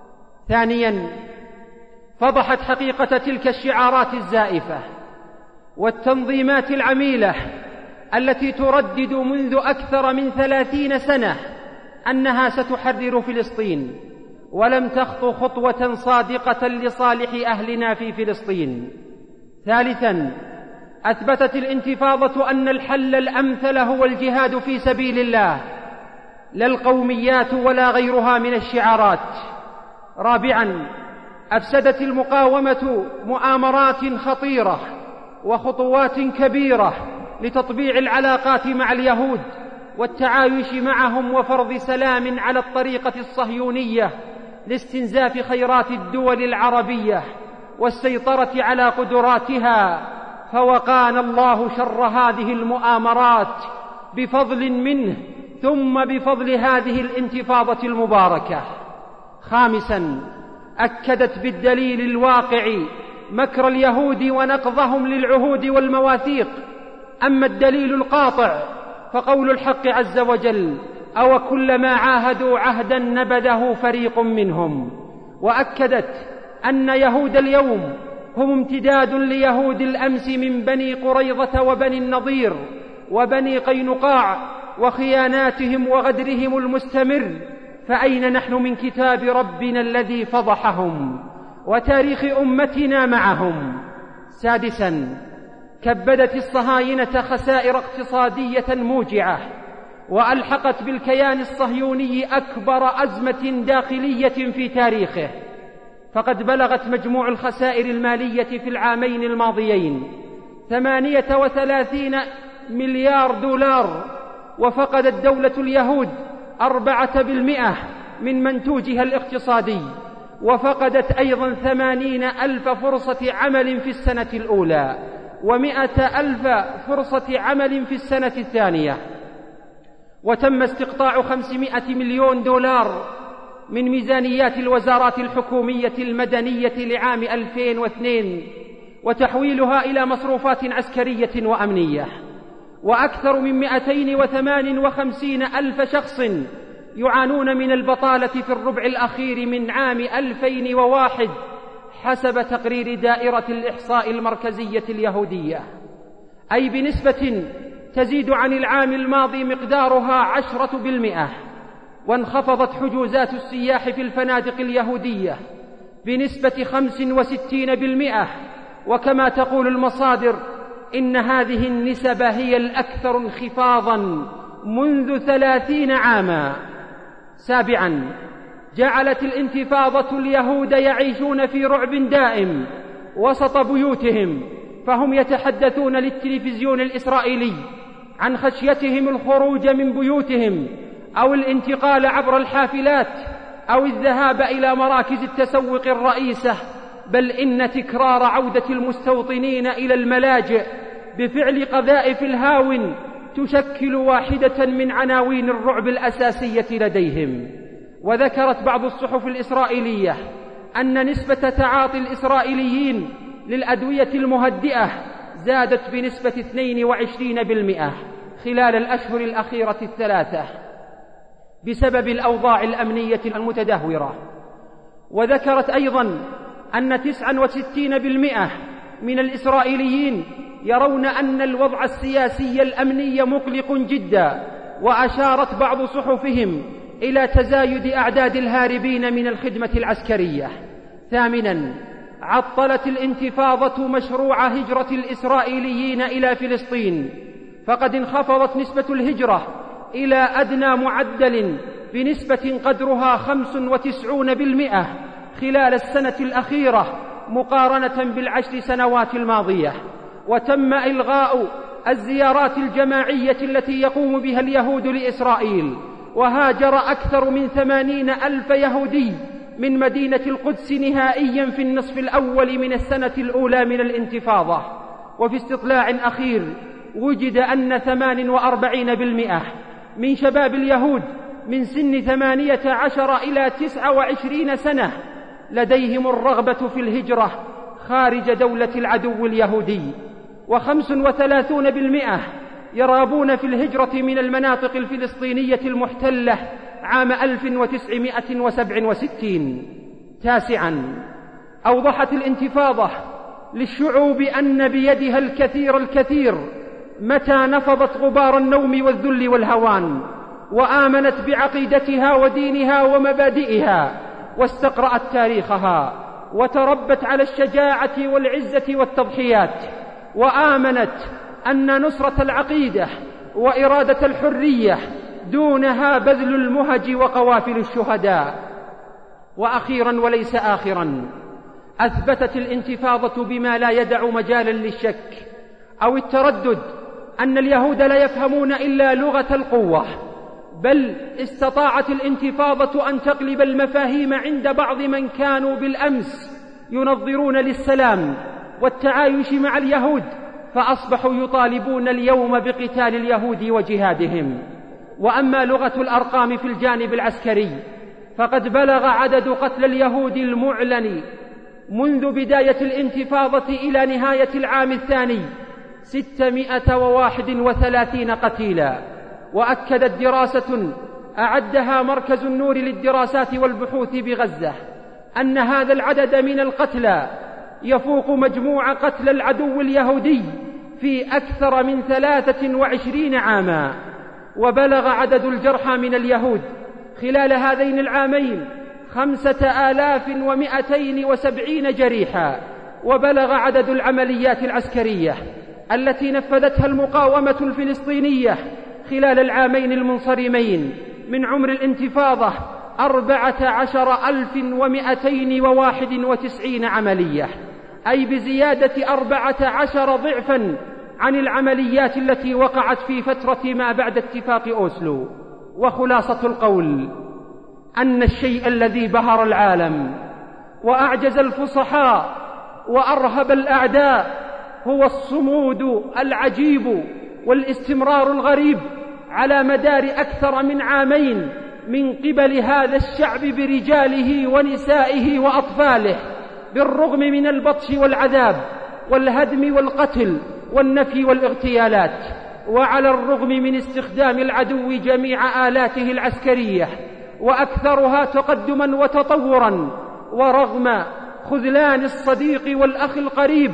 ثانياً، فضحت حقيقة تلك الشعارات الزائفة والتنظيمات العميلة التي تردد منذ أكثر من 30 سنة أنها ستحرر فلسطين، ولم تخطو خطوة صادقة لصالح أهلنا في فلسطين. ثالثاً، أثبتت الانتفاضة أن الحل الأمثل هو الجهاد في سبيل الله، لا القوميات ولا غيرها من الشعارات. رابعاً، أفسدت المقاومة مؤامرات خطيرة وخطوات كبيرة لتطبيع العلاقات مع اليهود والتعايش معهم وفرض سلام على الطريقة الصهيونية لاستنزاف خيرات الدول العربية والسيطرة على قدراتها، فوقانا الله شر هذه المؤامرات بفضل منه ثم بفضل هذه الانتفاضة المباركة. خامساً، أكدت بالدليل الواقعي مكر اليهود ونقضهم للعهود والمواثيق. أما الدليل القاطع فقول الحق عز وجل: أو كلما عاهدوا عهدا نبذه فريق منهم. وأكدت أن يهود اليوم هم امتداد ليهود الأمس من بني قريظة وبني النضير وبني قينقاع وخياناتهم وغدرهم المستمر. فأين نحن من كتاب ربنا الذي فضحهم وتاريخ أمتنا معهم؟ سادساً، كبدت الصهاينة خسائر اقتصادية موجعة، وألحقت بالكيان الصهيوني أكبر أزمة داخلية في تاريخه، فقد بلغت مجموع الخسائر المالية في العامين الماضيين 38 مليار دولار، وفقدت دولة اليهود 4% من منتوجها الاقتصادي، وفقدت أيضا 80,000 فرصة عمل في السنة الأولى و100,000 فرصة عمل في السنة الثانية. وتم استقطاع 500 مليون دولار من ميزانيات الوزارات الحكومية المدنية لعام 2002 وتحويلها إلى مصروفات عسكرية وأمنية. وأكثر من 258,000 شخص يعانون من البطالة في الربع الأخير من عام 2001 حسب تقرير دائرة الإحصاء المركزية اليهودية، أي بنسبة تزيد عن العام الماضي مقدارها 10%. وانخفضت حجوزات السياح في الفنادق اليهودية بنسبة 65%. وكما تقول المصادر إن هذه النسبة هي الأكثر انخفاضاً منذ 30 عاماً. سابعاً، جعلت الانتفاضة اليهود يعيشون في رعب دائم وسط بيوتهم، فهم يتحدثون للتلفزيون الإسرائيلي عن خشيتهم الخروج من بيوتهم أو الانتقال عبر الحافلات أو الذهاب إلى مراكز التسوق الرئيسة، بل إن تكرار عودة المستوطنين إلى الملاجئ بفعل قذائف الهاون تشكل واحدة من عناوين الرعب الأساسية لديهم. وذكرت بعض الصحف الإسرائيلية أن نسبة تعاطي الإسرائيليين للأدوية المهدئة زادت بنسبة 22% خلال الأشهر الأخيرة الثلاثة بسبب الأوضاع الأمنية المتدهورة. وذكرت أيضا أن 69% من الإسرائيليين يرون أن الوضع السياسي الأمني مقلق جدا. وأشارت بعض صحفهم إلى تزايد أعداد الهاربين من الخدمة العسكرية. ثامنا، عطلت الانتفاضة مشروع هجرة الإسرائيليين إلى فلسطين، فقد انخفضت نسبة الهجرة إلى أدنى معدل بنسبة قدرها 95% خلال السنة الأخيرة مقارنة بال10 سنوات الماضية. وتم إلغاء الزيارات الجماعية التي يقوم بها اليهود لإسرائيل، وهاجر أكثر من 80,000 يهودي من مدينة القدس نهائيا في النصف الأول من السنة الأولى من الانتفاضة. وفي استطلاع أخير وجد أن 48% من شباب اليهود من سن 18 إلى 29 سنة لديهم الرغبة في الهجرة خارج دولة العدو اليهودي، و35% يرغبون في الهجرة من المناطق الفلسطينية المحتلة عام 1967. 9. أوضحت الانتفاضة للشعوب أن بيدها الكثير متى نفضت غبار النوم والذل والهوان، وآمنت بعقيدتها ودينها ومبادئها، واستقرأت تاريخها، وتربت على الشجاعة والعزة والتضحيات، وآمنت أن نصرة العقيدة وإرادة الحرية دونها بذل المهج وقوافل الشهداء. وأخيرا وليس آخرا، أثبتت الانتفاضة بما لا يدع مجالا للشك أو التردد أن اليهود لا يفهمون إلا لغة القوة، بل استطاعت الانتفاضة أن تقلب المفاهيم عند بعض من كانوا بالأمس ينظرون للسلام والتعايش مع اليهود، فأصبحوا يطالبون اليوم بقتال اليهود وجهادهم. وأما لغة الأرقام في الجانب العسكري، فقد بلغ عدد قتل اليهود المعلن منذ بداية الانتفاضة إلى نهاية العام الثاني 631 قتيلا. وأكدت دراسة أعدها مركز النور للدراسات والبحوث بغزة أن هذا العدد من القتلى يفوق مجموع قتل العدو اليهودي في أكثر من 23 عاما. وبلغ عدد الجرحى من اليهود خلال هذين العامين 5270 جريحا. وبلغ عدد العمليات العسكرية التي نفذتها المقاومة الفلسطينية خلال العامين المنصرمين من عمر الانتفاضة 14,291 عملية، أي بزيادة 14 ضعفا عن العمليات التي وقعت في فترة ما بعد اتفاق أوسلو. وخلاصة القول أن الشيء الذي بهر العالم وأعجز الفصحاء وأرهب الأعداء هو الصمود العجيب والاستمرار الغريب على مدار أكثر من عامين من قبل هذا الشعب برجاله ونسائه وأطفاله، بالرغم من البطش والعذاب والهدم والقتل والنفي والاغتيالات، وعلى الرغم من استخدام العدو جميع آلاته العسكرية وأكثرها تقدما وتطورا، ورغم خذلان الصديق والأخ القريب.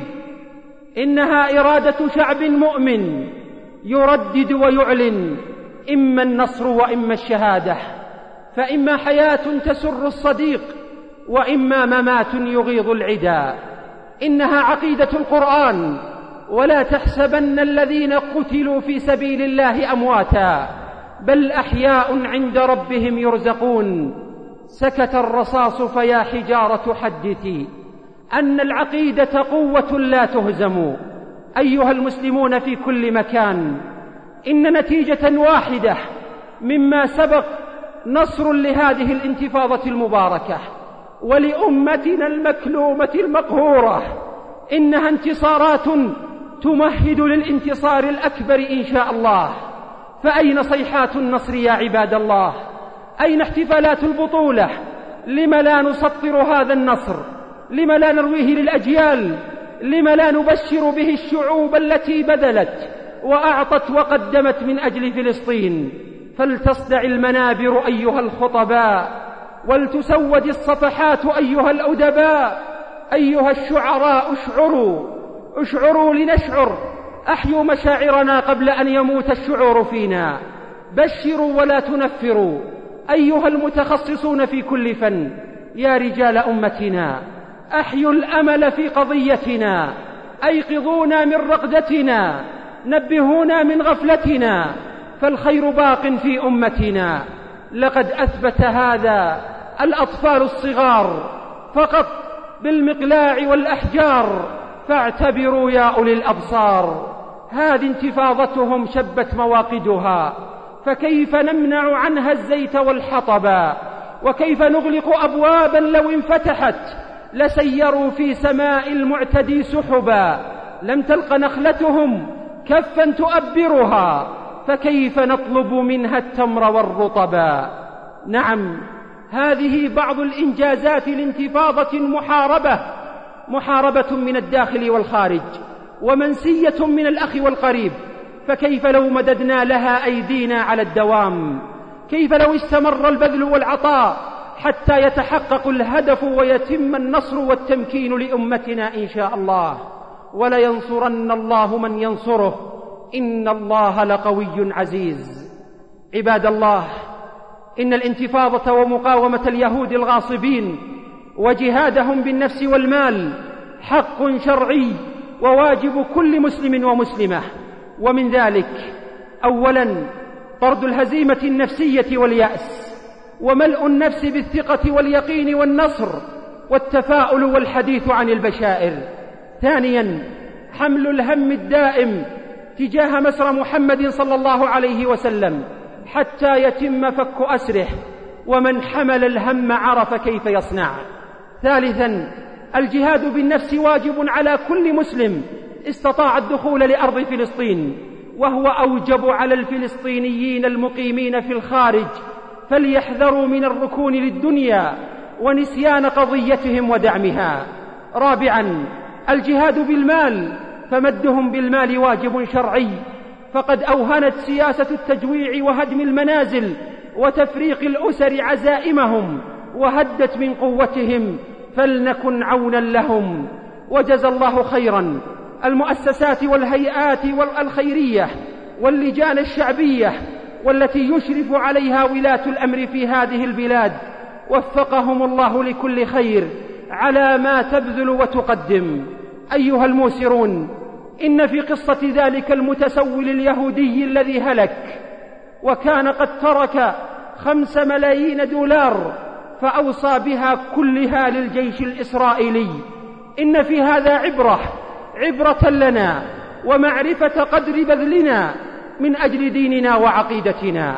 إنها إرادة شعب مؤمن يردد ويعلن إما النصر وإما الشهادة، فإما حياة تسر الصديق وإما ممات يغيظ العدا. إنها عقيدة القرآن: ولا تحسبن الذين قتلوا في سبيل الله أمواتا بل أحياء عند ربهم يرزقون. سكت الرصاص فيا حجارة حدثي أن العقيدة قوة لا تهزم. أيها المسلمون في كل مكان، إن نتيجة واحدة مما سبق نصر لهذه الانتفاضة المباركة ولأمتنا المكلومة المقهورة. إنها انتصارات تمهد للانتصار الأكبر إن شاء الله. فأين صيحات النصر يا عباد الله؟ أين احتفالات البطولة؟ لم لا نسطر هذا النصر؟ لم لا نرويه للأجيال؟ لم لا نبشر به الشعوب التي بذلت وأعطت وقدمت من أجل فلسطين؟ فلتصدع المنابر أيها الخطباء، ولتسود الصفحات أيها الأدباء. أيها الشعراء اشعروا لنشعر. أحيوا مشاعرنا قبل أن يموت الشعور فينا. بشروا ولا تنفروا. أيها المتخصصون في كل فن، يا رجال أمتنا، أحيوا الأمل في قضيتنا. أيقظونا من رقدتنا، نبهونا من غفلتنا، فالخير باق في أمتنا. لقد أثبت هذا الأطفال الصغار فقط بالمقلاع والأحجار، فاعتبروا يا أولي الأبصار. هذه انتفاضتهم شبت مواقدها، فكيف نمنع عنها الزيت والحطبا؟ وكيف نغلق أبوابا لو انفتحت لسيروا في سماء المعتدي سحبا؟ لم تلق نخلتهم كفا تؤبرها، فكيف نطلب منها التمر والرطبا؟ نعم، هذه بعض الإنجازات لانتفاضة محاربة من الداخل والخارج، ومنسية من الأخ والقريب. فكيف لو مددنا لها أيدينا على الدوام؟ كيف لو استمر البذل والعطاء حتى يتحقق الهدف ويتم النصر والتمكين لأمتنا إن شاء الله؟ ولينصرن الله من ينصره، إن الله لقوي عزيز. عباد الله، إن الانتفاضة ومقاومة اليهود الغاصبين وجهادهم بالنفس والمال حق شرعي وواجب كل مسلم ومسلمة، ومن ذلك أولا طرد الهزيمة النفسية واليأس، وملء النفس بالثقة واليقين والنصر والتفاؤل والحديث عن البشائر. ثانيا حمل الهم الدائم تجاه مسرى محمد صلى الله عليه وسلم حتى يتم فك أسره، ومن حمل الهم عرف كيف يصنع. ثالثا الجهاد بالنفس واجب على كل مسلم استطاع الدخول لأرض فلسطين، وهو أوجب على الفلسطينيين المقيمين في الخارج، فليحذروا من الركون للدنيا ونسيان قضيتهم ودعمها. رابعا الجهاد بالمال، فمدهم بالمال واجب شرعي، فقد أوهنت سياسة التجويع وهدم المنازل وتفريق الأسر عزائمهم وهدت من قوتهم، فلنكن عونا لهم. وجزى الله خيرا المؤسسات والهيئات الخيرية واللجان الشعبية والتي يشرف عليها ولاة الأمر في هذه البلاد، وفقهم الله لكل خير على ما تبذل وتقدم. أيها الموسرون، إن في قصة ذلك المتسول اليهودي الذي هلك وكان قد ترك 5 ملايين دولار فأوصى بها كلها للجيش الإسرائيلي، إن في هذا عبرة لنا ومعرفة قدر بذلنا من أجل ديننا وعقيدتنا.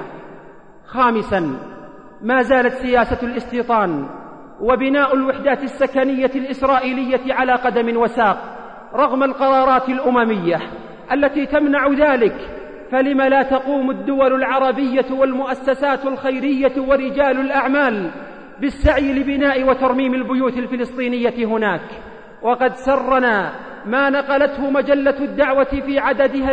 خامسا ما زالت سياسة الاستيطان وبناء الوحدات السكنية الإسرائيلية على قدم وساق رغم القرارات الأممية التي تمنع ذلك. فلم لا تقوم الدول العربية والمؤسسات الخيرية ورجال الأعمال بالسعي لبناء وترميم البيوت الفلسطينية هناك؟ وقد سرنا ما نقلته مجلة الدعوة في عددها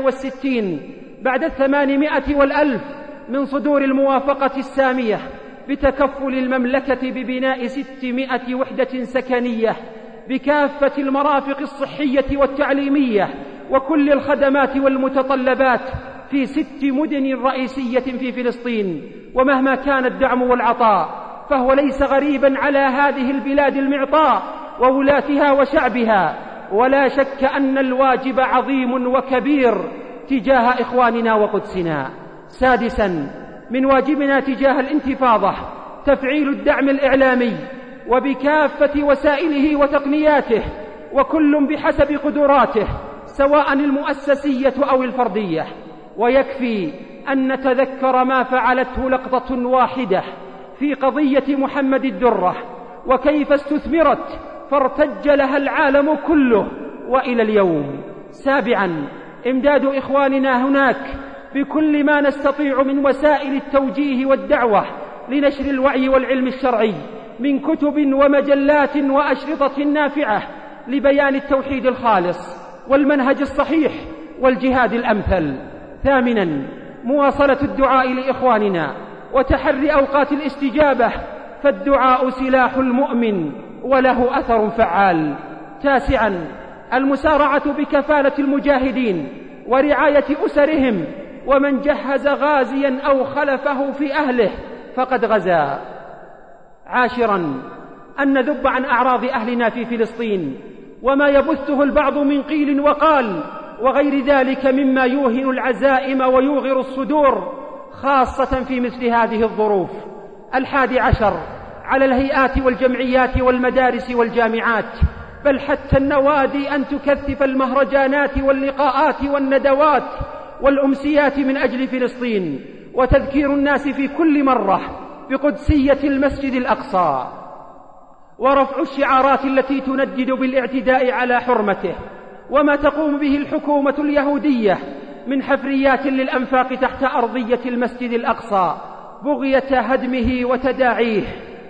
62 بعد 800 و1000 من صدور الموافقة السامية بتكفل المملكة ببناء 600 وحدة سكنية بكافة المرافق الصحية والتعليمية وكل الخدمات والمتطلبات في 6 مدن رئيسية في فلسطين. ومهما كان الدعم والعطاء فهو ليس غريبا على هذه البلاد المعطاء وولاتها وشعبها، ولا شك أن الواجب عظيم وكبير تجاه إخواننا وقدسنا. سادسا من واجبنا تجاه الانتفاضة تفعيل الدعم الإعلامي وبكافة وسائله وتقنياته، وكل بحسب قدراته سواء المؤسسية أو الفردية. ويكفي أن نتذكر ما فعلته لقطة واحدة في قضية محمد الدرة، وكيف استثمرت فارتج لها العالم كله وإلى اليوم. سابعا إمداد إخواننا هناك بكل ما نستطيع من وسائل التوجيه والدعوة لنشر الوعي والعلم الشرعي من كتب ومجلات وأشرطة نافعة لبيان التوحيد الخالص والمنهج الصحيح والجهاد الأمثل. ثامنا مواصلة الدعاء لإخواننا وتحري أوقات الاستجابة، فالدعاء سلاح المؤمن وله أثر فعال. تاسعا المسارعة بكفالة المجاهدين ورعاية أسرهم، ومن جهز غازيا أو خلفه في أهله فقد غزا. عاشرا أن نذب عن أعراض أهلنا في فلسطين وما يبثه البعض من قيل وقال وغير ذلك مما يوهن العزائم ويوغر الصدور، خاصة في مثل هذه الظروف. 11 على الهيئات والجمعيات والمدارس والجامعات بل حتى النوادي أن تكثف المهرجانات واللقاءات والندوات والأمسيات من أجل فلسطين، وتذكير الناس في كل مرة بقدسية المسجد الأقصى، ورفع الشعارات التي تندد بالاعتداء على حرمته، وما تقوم به الحكومة اليهودية من حفريات للأنفاق تحت أرضية المسجد الأقصى بغية هدمه وتداعيه.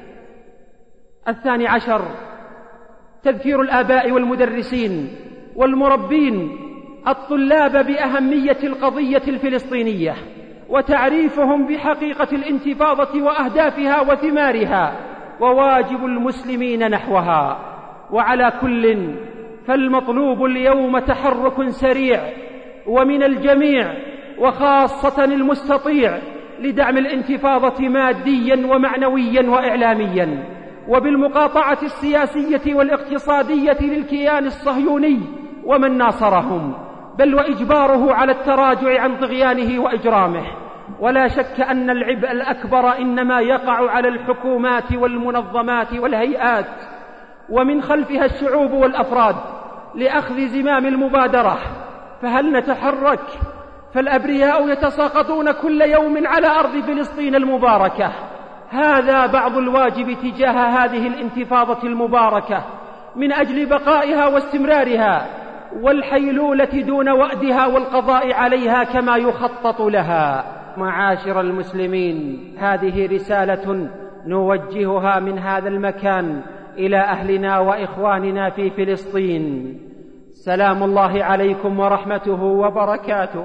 12 تذكير الآباء والمدرسين والمربين الطلاب بأهمية القضية الفلسطينية، وتعريفهم بحقيقة الانتفاضة وأهدافها وثمارها وواجب المسلمين نحوها. وعلى كل فالمطلوب اليوم تحرك سريع ومن الجميع، وخاصة المستطيع، لدعم الانتفاضة ماديا ومعنويا وإعلاميا، وبالمقاطعة السياسية والاقتصادية للكيان الصهيوني ومن ناصرهم، بل وإجباره على التراجع عن طغيانه وإجرامه. ولا شك أن العبء الأكبر إنما يقع على الحكومات والمنظمات والهيئات ومن خلفها الشعوب والأفراد لأخذ زمام المبادرة. فهل نتحرك؟ فالأبرياء يتساقطون كل يوم على أرض فلسطين المباركة. هذا بعض الواجب تجاه هذه الانتفاضة المباركة من أجل بقائها واستمرارها والحيلولة دون وأدها والقضاء عليها كما يخطط لها. معاشر المسلمين، هذه رسالة نوجهها من هذا المكان إلى أهلنا وإخواننا في فلسطين. سلام الله عليكم ورحمته وبركاته.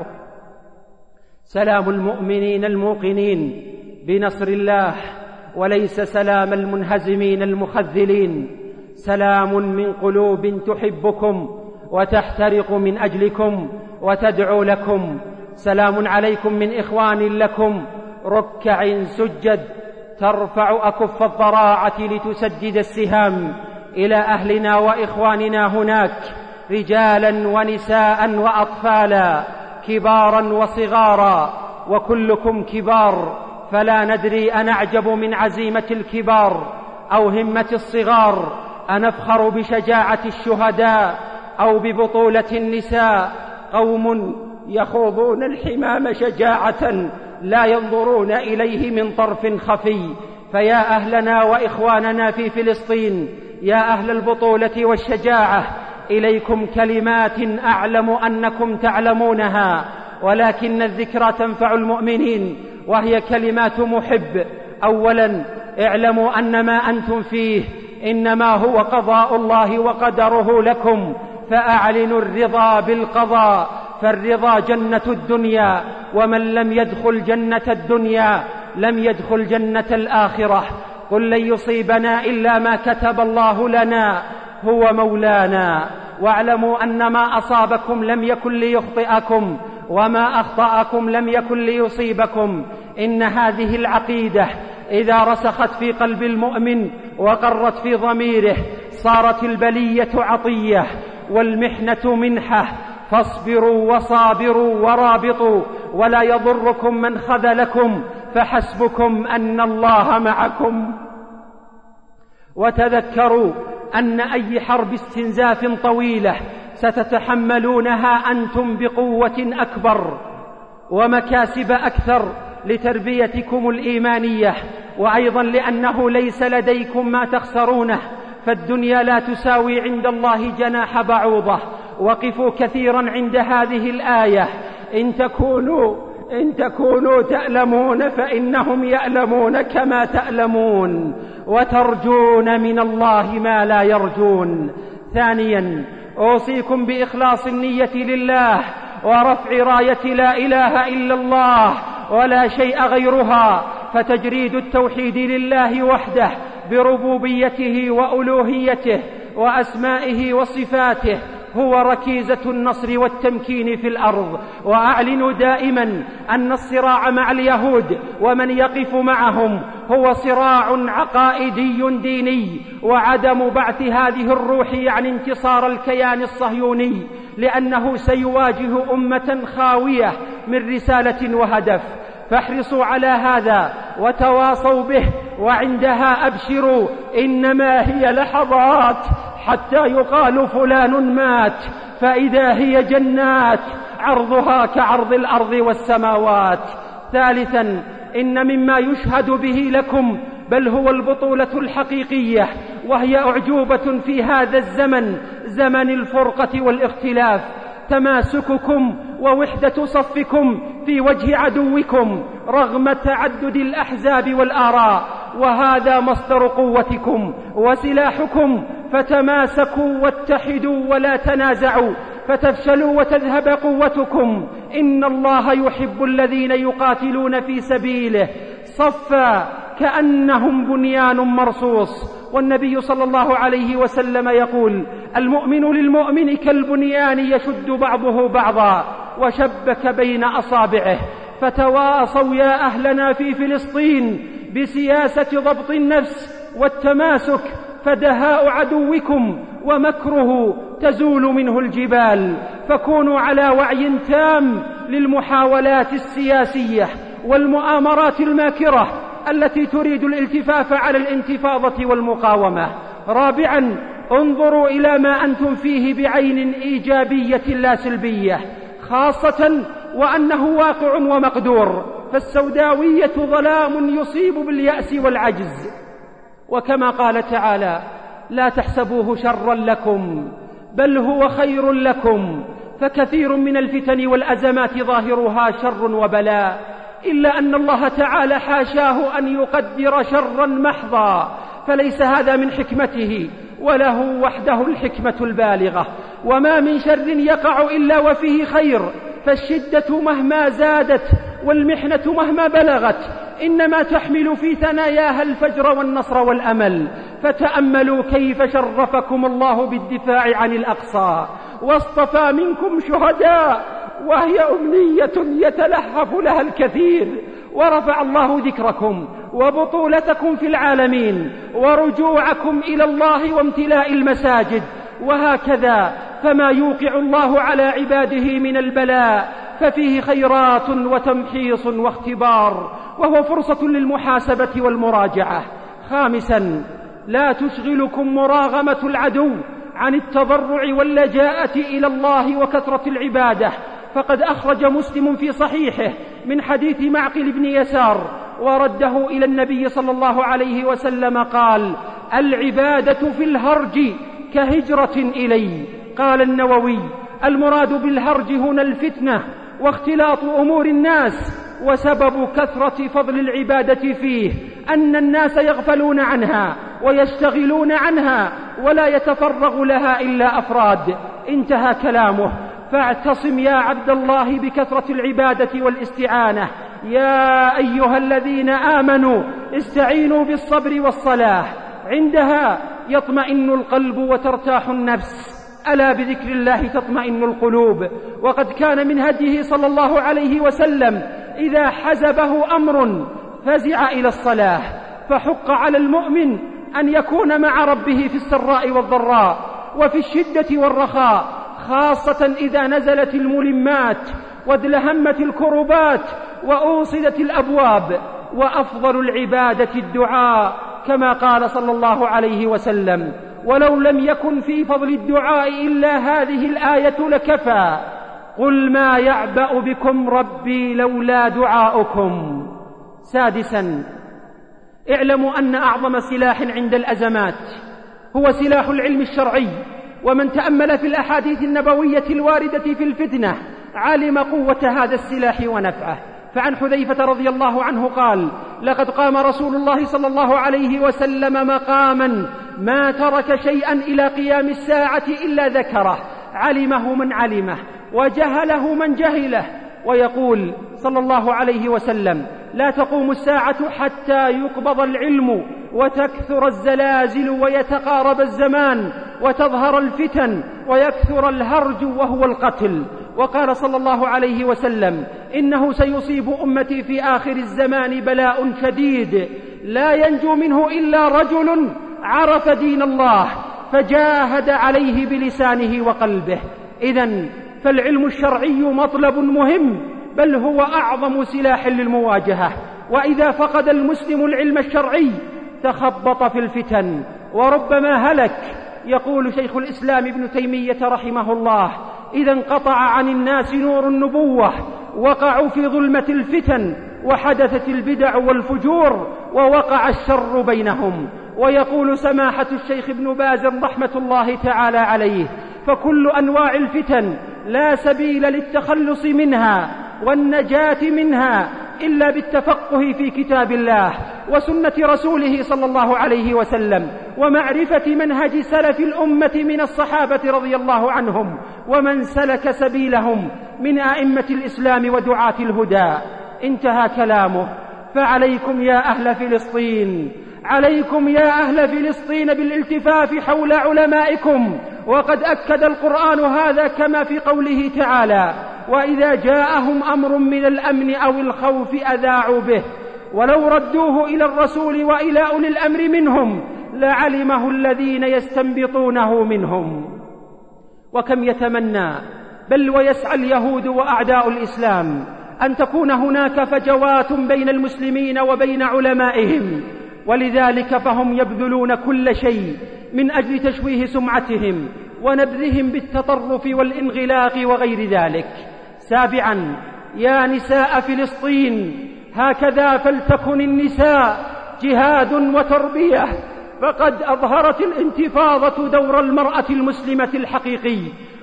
سلام المؤمنين الموقنين بنصر الله، وليس سلام المنهزمين المخذلين. سلام من قلوب تحبكم وتحترق من أجلكم وتدعو لكم. سلام عليكم من إخوان لكم ركع سجد ترفع أكف الضراعة لتسدد السهام إلى أهلنا وإخواننا هناك، رجالا ونساء وأطفالا، كبارا وصغارا، وكلكم كبار، فلا ندري أنعجب من عزيمة الكبار أو همة الصغار، أنفخر بشجاعة الشهداء أو ببطولة النساء. قوم يخوضون الحمام شجاعة لا ينظرون إليه من طرف خفي. فيا أهلنا وإخواننا في فلسطين، يا أهل البطولة والشجاعة، إليكم كلمات أعلم أنكم تعلمونها، ولكن الذكرى تنفع المؤمنين، وهي كلمات محب. أولا، اعلموا أن ما أنتم فيه إنما هو قضاء الله وقدره لكم، فأعلنوا الرضا بالقضاء، فالرضا جنة الدنيا، ومن لم يدخل جنة الدنيا لم يدخل جنة الآخرة. قل لن يصيبنا إلا ما كتب الله لنا، هو مولانا. واعلموا أن ما أصابكم لم يكن ليخطئكم، وما أخطأكم لم يكن ليصيبكم. إن هذه العقيدة إذا رسخت في قلب المؤمن وقرت في ضميره صارت البلية عطية والمحنة منحة. فاصبروا وصابروا ورابطوا، ولا يضركم من خذلكم، فحسبكم أن الله معكم. وتذكروا أن أي حرب استنزاف طويلة ستتحملونها أنتم بقوة أكبر ومكاسب أكثر لتربيتكم الإيمانية، وأيضا لأنه ليس لديكم ما تخسرونه، فالدنيا لا تساوي عند الله جناح بعوضة. وقفوا كثيرا عند هذه الآية: إن تكونوا تألمون فإنهم يألمون كما تألمون، وترجون من الله ما لا يرجون. ثانيا، أوصيكم بإخلاص النية لله ورفع راية لا إله إلا الله ولا شيء غيرها، فتجريد التوحيد لله وحده بربوبيته وألوهيته وأسمائه وصفاته هو ركيزة النصر والتمكين في الأرض. وأعلنوا دائما أن الصراع مع اليهود ومن يقف معهم هو صراع عقائدي ديني، وعدم بعث هذه الروح يعني انتصار الكيان الصهيوني، لأنه سيواجه أمة خاوية من رسالة وهدف. فاحرصوا على هذا وتواصوا به، وعندها أبشروا، إنما هي لحظات حتى يقال فلان مات، فإذا هي جنات عرضها كعرض الأرض والسماوات. ثالثا، إن مما يشهد به لكم بل هو البطولة الحقيقية، وهي أعجوبة في هذا الزمن، زمن الفرقة والاختلاف، تماسككم ووحدة صفكم في وجه عدوكم رغم تعدد الأحزاب والآراء، وهذا مصدر قوتكم وسلاحكم، فتماسكوا واتحدوا ولا تنازعوا فتفشلوا وتذهب قوتكم. إن الله يحب الذين يقاتلون في سبيله صفا كأنهم بنيان مرصوص. والنبي صلى الله عليه وسلم يقول: المؤمن للمؤمن كالبنيان يشد بعضه بعضا وشبك بين أصابعه. فتواصوا يا أهلنا في فلسطين بسياسة ضبط النفس والتماسك، فدهاء عدوكم ومكره تزول منه الجبال. فكونوا على وعي تام للمحاولات السياسية والمؤامرات الماكرة التي تريد الالتفاف على الانتفاضة والمقاومة. رابعا، انظروا إلى ما أنتم فيه بعين إيجابية لا سلبية، خاصة وأنه واقع ومقدور، فالسوداوية ظلام يصيب باليأس والعجز. وكما قال تعالى: لا تحسبوه شرا لكم بل هو خير لكم، فكثير من الفتن والأزمات ظاهرها شر وبلاء، إلا أن الله تعالى حاشاه أن يقدر شرا محضا، فليس هذا من حكمته، وله وحده الحكمة البالغة. وما من شر يقع إلا وفيه خير، فالشدة مهما زادت والمحنة مهما بلغت إنما تحمل في ثناياها الفجر والنصر والأمل. فتأملوا كيف شرفكم الله بالدفاع عن الأقصى، واصطفى منكم شهداء، وهي أمنية يتلهف لها الكثير، ورفع الله ذكركم وبطولتكم في العالمين ورجوعكم إلى الله وامتلاء المساجد. وهكذا فما يوقع الله على عباده من البلاء ففيه خيرات وتمحيص واختبار، وهو فرصة للمحاسبة والمراجعة. خامسا، لا تشغلكم مراغمة العدو عن التضرع واللجاءة إلى الله وكثرة العبادة، فقد أخرج مسلم في صحيحه من حديث معقل بن يسار ورده إلى النبي صلى الله عليه وسلم قال: العبادة في الهرج كهجرة إلي. قال النووي: المراد بالهرج هنا الفتنة واختلاط أمور الناس، وسبب كثرة فضل العبادة فيه أن الناس يغفلون عنها ويشتغلون عنها ولا يتفرغ لها إلا أفراد. انتهى كلامه. فاعتصم يا عبد الله بكثرة العبادة والاستعانة. يا أيها الذين آمنوا استعينوا بالصبر والصلاة، عندها يطمئن القلب وترتاح النفس. ألا بذكر الله تطمئن القلوب. وقد كان من هديه صلى الله عليه وسلم إذا حزبه أمر فزع إلى الصلاة، فحق على المؤمن أن يكون مع ربه في السراء والضراء وفي الشدة والرخاء، خاصة إذا نزلت الملمات وادلهمت الكربات وأوصدت الأبواب. وأفضل العبادة الدعاء، كما قال صلى الله عليه وسلم: ولو لم يكن في فضل الدعاء إلا هذه الآية لكفى، قل ما يعبأ بكم ربي لولا دعاؤكم. سادسا، اعلموا أن أعظم سلاح عند الأزمات هو سلاح العلم الشرعي، ومن تأمل في الأحاديث النبوية الواردة في الفتنة علم قوة هذا السلاح ونفعه. فعن حذيفة رضي الله عنه قال: لقد قام رسول الله صلى الله عليه وسلم مقاما ما ترك شيئا إلى قيام الساعة إلا ذكره، علمه من علمه وجهله من جهله. ويقول صلى الله عليه وسلم: لا تقوم الساعة حتى يقبض العلم وتكثر الزلازل ويتقارب الزمان وتظهر الفتن ويكثر الهرج وهو القتل. وقال صلى الله عليه وسلم: إنه سيصيب أمتي في آخر الزمان بلاء شديد لا ينجو منه إلا رجل عرف دين الله فجاهد عليه بلسانه وقلبه. إذن فالعلم الشرعي مطلب مهم، بل هو أعظم سلاح للمواجهة. وإذا فقد المسلم العلم الشرعي تخبط في الفتن وربما هلك، يقول شيخ الإسلام ابن تيمية رحمه الله: إذا انقطع عن الناس نور النبوة وقعوا في ظلمة الفتن وحدثت البدع والفجور ووقع الشر بينهم. ويقول سماحة الشيخ ابن باز رحمة الله تعالى عليه: فكل أنواع الفتن لا سبيل للتخلص منها والنجاة منها إلا بالتفقه في كتاب الله وسنة رسوله صلى الله عليه وسلم، ومعرفة منهج سلف الأمة من الصحابة رضي الله عنهم ومن سلك سبيلهم من أئمة الإسلام ودعاة الهدى. انتهى كلامه. فعليكم يا أهل فلسطين، عليكم يا أهل فلسطين بالالتفاف حول علمائكم، وقد أكد القرآن هذا كما في قوله تعالى: وإذا جاءهم أمر من الأمن أو الخوف أذاعوا به ولو ردوه إلى الرسول وإلى أولي الأمر منهم لعلمه الذين يستنبطونه منهم. وكم يتمنى بل ويسعى اليهود وأعداء الإسلام أن تكون هناك فجوات بين المسلمين وبين علمائهم، ولذلك فهم يبذلون كل شيء من أجل تشويه سمعتهم ونبذهم بالتطرف والانغلاق وغير ذلك. سابعا: يا نساء فلسطين، هكذا فلتكن النساء جهاد وتربية، فقد أظهرت الانتفاضة دور المرأة المسلمة الحقيقي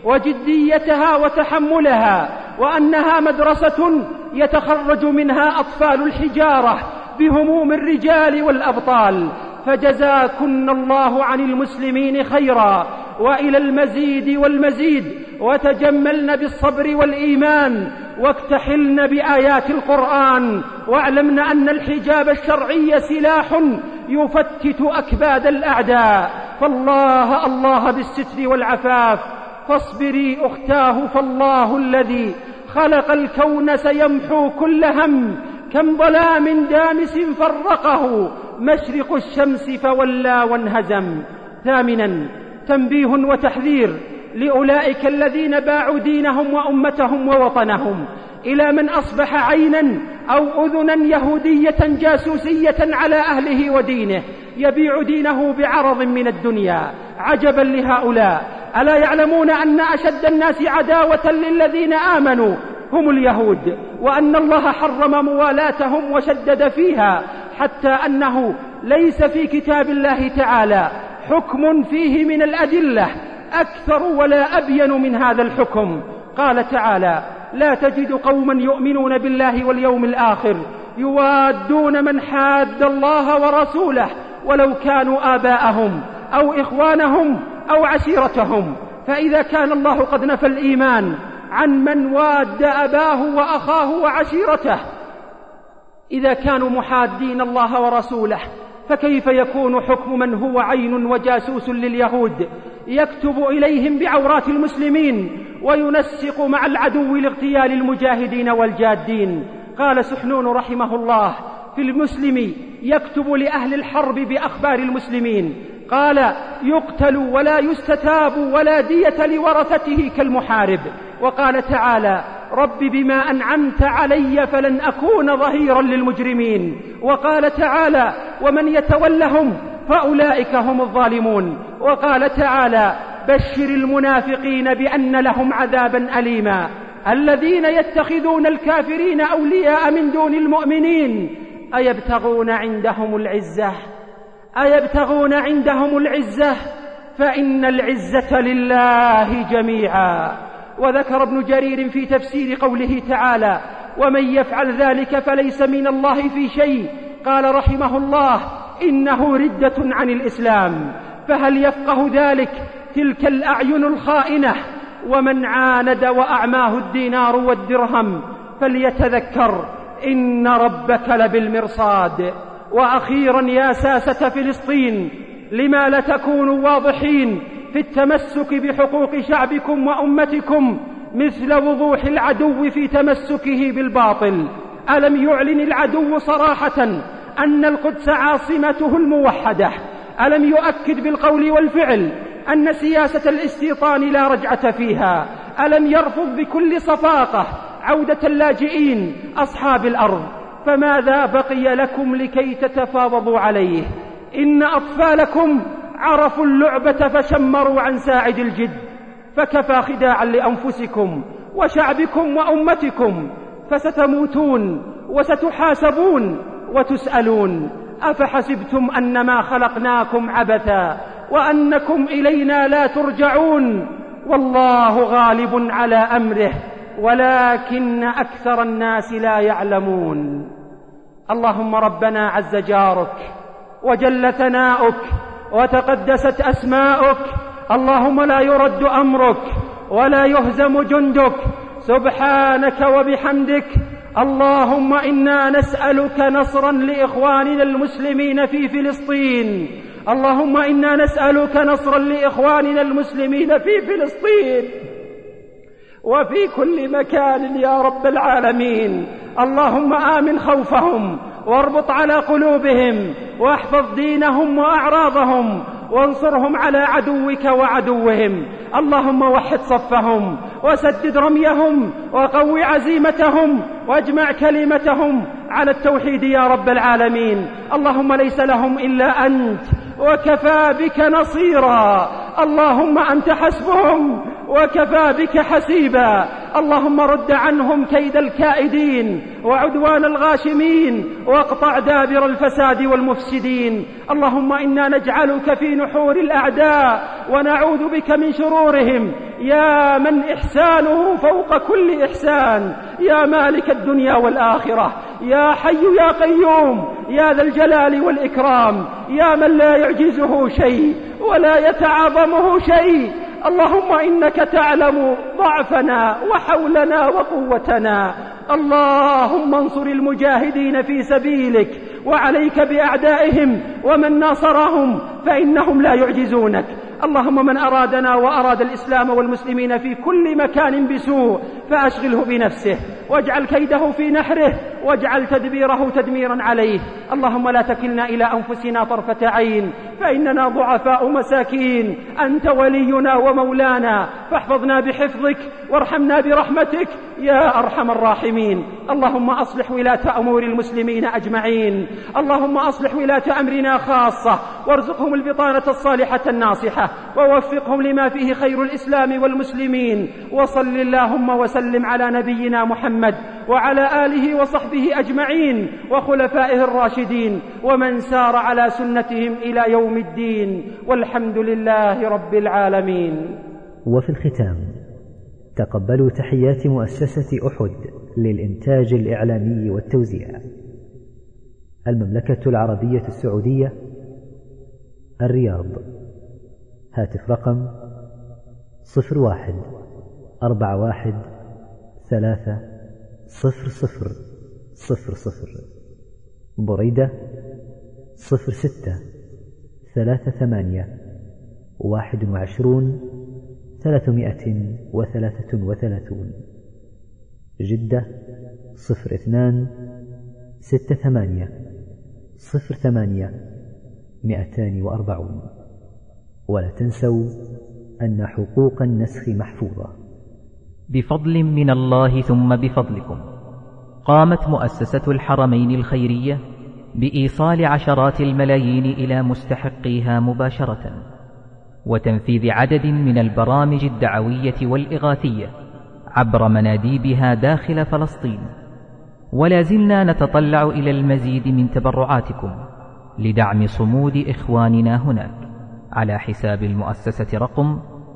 وجديتها وتحملها، وأنها مدرسة يتخرج منها أطفال الحجارة بهموم الرجال والأبطال. فجزاكن الله عن المسلمين خيرا وإلى المزيد والمزيد، وتجملن بالصبر والإيمان، واكتحلن بآيات القرآن، واعلمن أن الحجاب الشرعي سلاح يفتت أكباد الأعداء. فالله الله بالستر والعفاف. فاصبري أختاه، فالله الذي خلق الكون سيمحو كل هم، كم ظلام دامس فرقه مشرق الشمس فولى وانهزم. ثامنا: تنبيه وتحذير لأولئك الذين باعوا دينهم وأمتهم ووطنهم إلى من أصبح عينا أو أذنا يهودية جاسوسية على أهله ودينه، يبيع دينه بعرض من الدنيا. عجبا لهؤلاء، ألا يعلمون أن أشد الناس عداوة للذين آمنوا هم اليهود، وأن الله حرم موالاتهم وشدد فيها، حتى أنه ليس في كتاب الله تعالى حكم فيه من الأدلة أكثر ولا أبين من هذا الحكم. قال تعالى: لا تجد قوما يؤمنون بالله واليوم الآخر يوادون من حاد الله ورسوله ولو كانوا آباءهم أو إخوانهم أو عشيرتهم. فإذا كان الله قد نفى الإيمان عن من واد أباه وأخاه وعشيرته، إذا كانوا محادين الله ورسوله، فكيف يكون حكم من هو عين وجاسوس لليهود يكتب إليهم بعورات المسلمين وينسق مع العدو لاغتيال المجاهدين والجادين؟ قال سحنون رحمه الله في المسلم يكتب لأهل الحرب بأخبار المسلمين، قال: يقتل ولا يستتاب ولا دية لورثته كالمحارب. وقال تعالى: رب بما أنعمت علي فلن أكون ظهيرا للمجرمين. وقال تعالى: ومن يتولهم فأولئك هم الظالمون. وقال تعالى: بشر المنافقين بأن لهم عذابا أليما الذين يتخذون الكافرين أولياء من دون المؤمنين أيبتغون عندهم العزة أيبتغون عندهم العزة فإن العزة لله جميعا. وذكر ابن جرير في تفسير قوله تعالى: ومن يفعل ذلك فليس من الله في شيء، قال رحمه الله: إنه ردة عن الإسلام. فهل يفقه ذلك تلك الأعين الخائنة؟ ومن عاند وأعماه الدينار والدرهم فليتذكر إن ربك لبالمرصاد. وأخيرا يا ساسة فلسطين، لما لا تكونوا واضحين في التمسك بحقوق شعبكم وأمتكم مثل وضوح العدو في تمسكه بالباطل؟ ألم يعلن العدو صراحة أن القدس عاصمته الموحدة؟ ألم يؤكد بالقول والفعل أن سياسة الاستيطان لا رجعة فيها؟ ألم يرفض بكل صفاقة عودة اللاجئين أصحاب الأرض؟ فماذا بقي لكم لكي تتفاوضوا عليه؟ إن أطفالكم عرفوا اللعبة فشمروا عن ساعد الجد، فكفى خداعا لأنفسكم وشعبكم وأمتكم، فستموتون وستحاسبون وتسألون. أفحسبتم أنما خلقناكم عبثا وأنكم إلينا لا ترجعون؟ والله غالب على أمره ولكن أكثر الناس لا يعلمون. اللهم ربنا عز جارك وجل ثناؤك وتقدست أسماؤك، اللهم لا يرد أمرك ولا يهزم جندك، سبحانك وبحمدك. اللهم إنا نسألك نصرا لإخواننا المسلمين في فلسطين، اللهم إنا نسألك نصرا لإخواننا المسلمين في فلسطين وفي كل مكان يا رب العالمين. اللهم آمن خوفهم واربط على قلوبهم واحفظ دينهم وأعراضهم وانصرهم على عدوك وعدوهم. اللهم وحد صفهم وسدد رميهم وقو عزيمتهم واجمع كلمتهم على التوحيد يا رب العالمين. اللهم ليس لهم إلا أنت وكفى بك نصيرا، اللهم أنت حسبهم وكفى بك حسيبا. اللهم رد عنهم كيد الكائدين وعدوان الغاشمين واقطع دابر الفساد والمفسدين. اللهم إنا نجعلك في نحور الأعداء ونعوذ بك من شرورهم، يا من إحسانه فوق كل إحسان، يا مالك الدنيا والآخرة، يا حي يا قيوم، يا ذا الجلال والإكرام، يا من لا يعجزه شيء ولا يتعاظمه شيء. اللهم إنك تعلم ضعفنا وحولنا وقوتنا. اللهم انصر المجاهدين في سبيلك وعليك بأعدائهم ومن ناصرهم فإنهم لا يعجزونك. اللهم من أرادنا وأراد الإسلام والمسلمين في كل مكان بسوء فأشغله بنفسه واجعل كيده في نحره واجعل تدبيره تدميرا عليه. اللهم لا تكلنا إلى أنفسنا طرفة عين فإننا ضعفاء مساكين، أنت ولينا ومولانا، فاحفظنا بحفظك وارحمنا برحمتك يا أرحم الراحمين. اللهم أصلح ولاة أمور المسلمين أجمعين، اللهم أصلح ولاة أمرنا خاصة، وارزقهم البطانة الصالحة الناصحة، ووفقهم لما فيه خير الإسلام والمسلمين. وصل اللهم وسلم على نبينا محمد وعلى آله وصحبه أجمعين وخلفائه الراشدين ومن سار على سنتهم إلى يوم الدين، والحمد لله رب العالمين. وفي الختام تقبلوا تحيات مؤسسة أحد للإنتاج الإعلامي والتوزيع، المملكة العربية السعودية، الرياض. هاتف رقم 01-41-300-00. بريدة 06-38-21-333. جدة 02-68-08-240. ولا تنسوا أن حقوق النسخ محفوظة. بفضل من الله ثم بفضلكم قامت مؤسسة الحرمين الخيرية بإيصال عشرات الملايين إلى مستحقيها مباشرة، وتنفيذ عدد من البرامج الدعوية والإغاثية عبر مناديبها داخل فلسطين. ولا زلنا نتطلع إلى المزيد من تبرعاتكم لدعم صمود إخواننا هناك على حساب المؤسسة رقم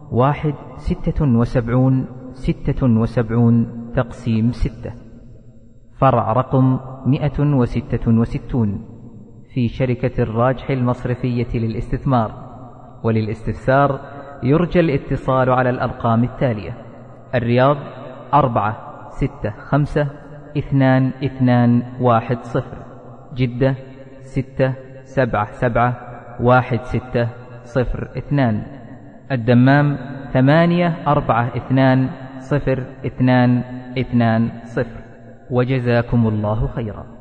1-76-76-6 فرع رقم 166 في شركة الراجح المصرفية للاستثمار. وللاستفسار يرجى الاتصال على الأرقام التالية: الرياض 465-2210، جدة 677-1602، الدمام 842-0220. وجزاكم الله خيرا.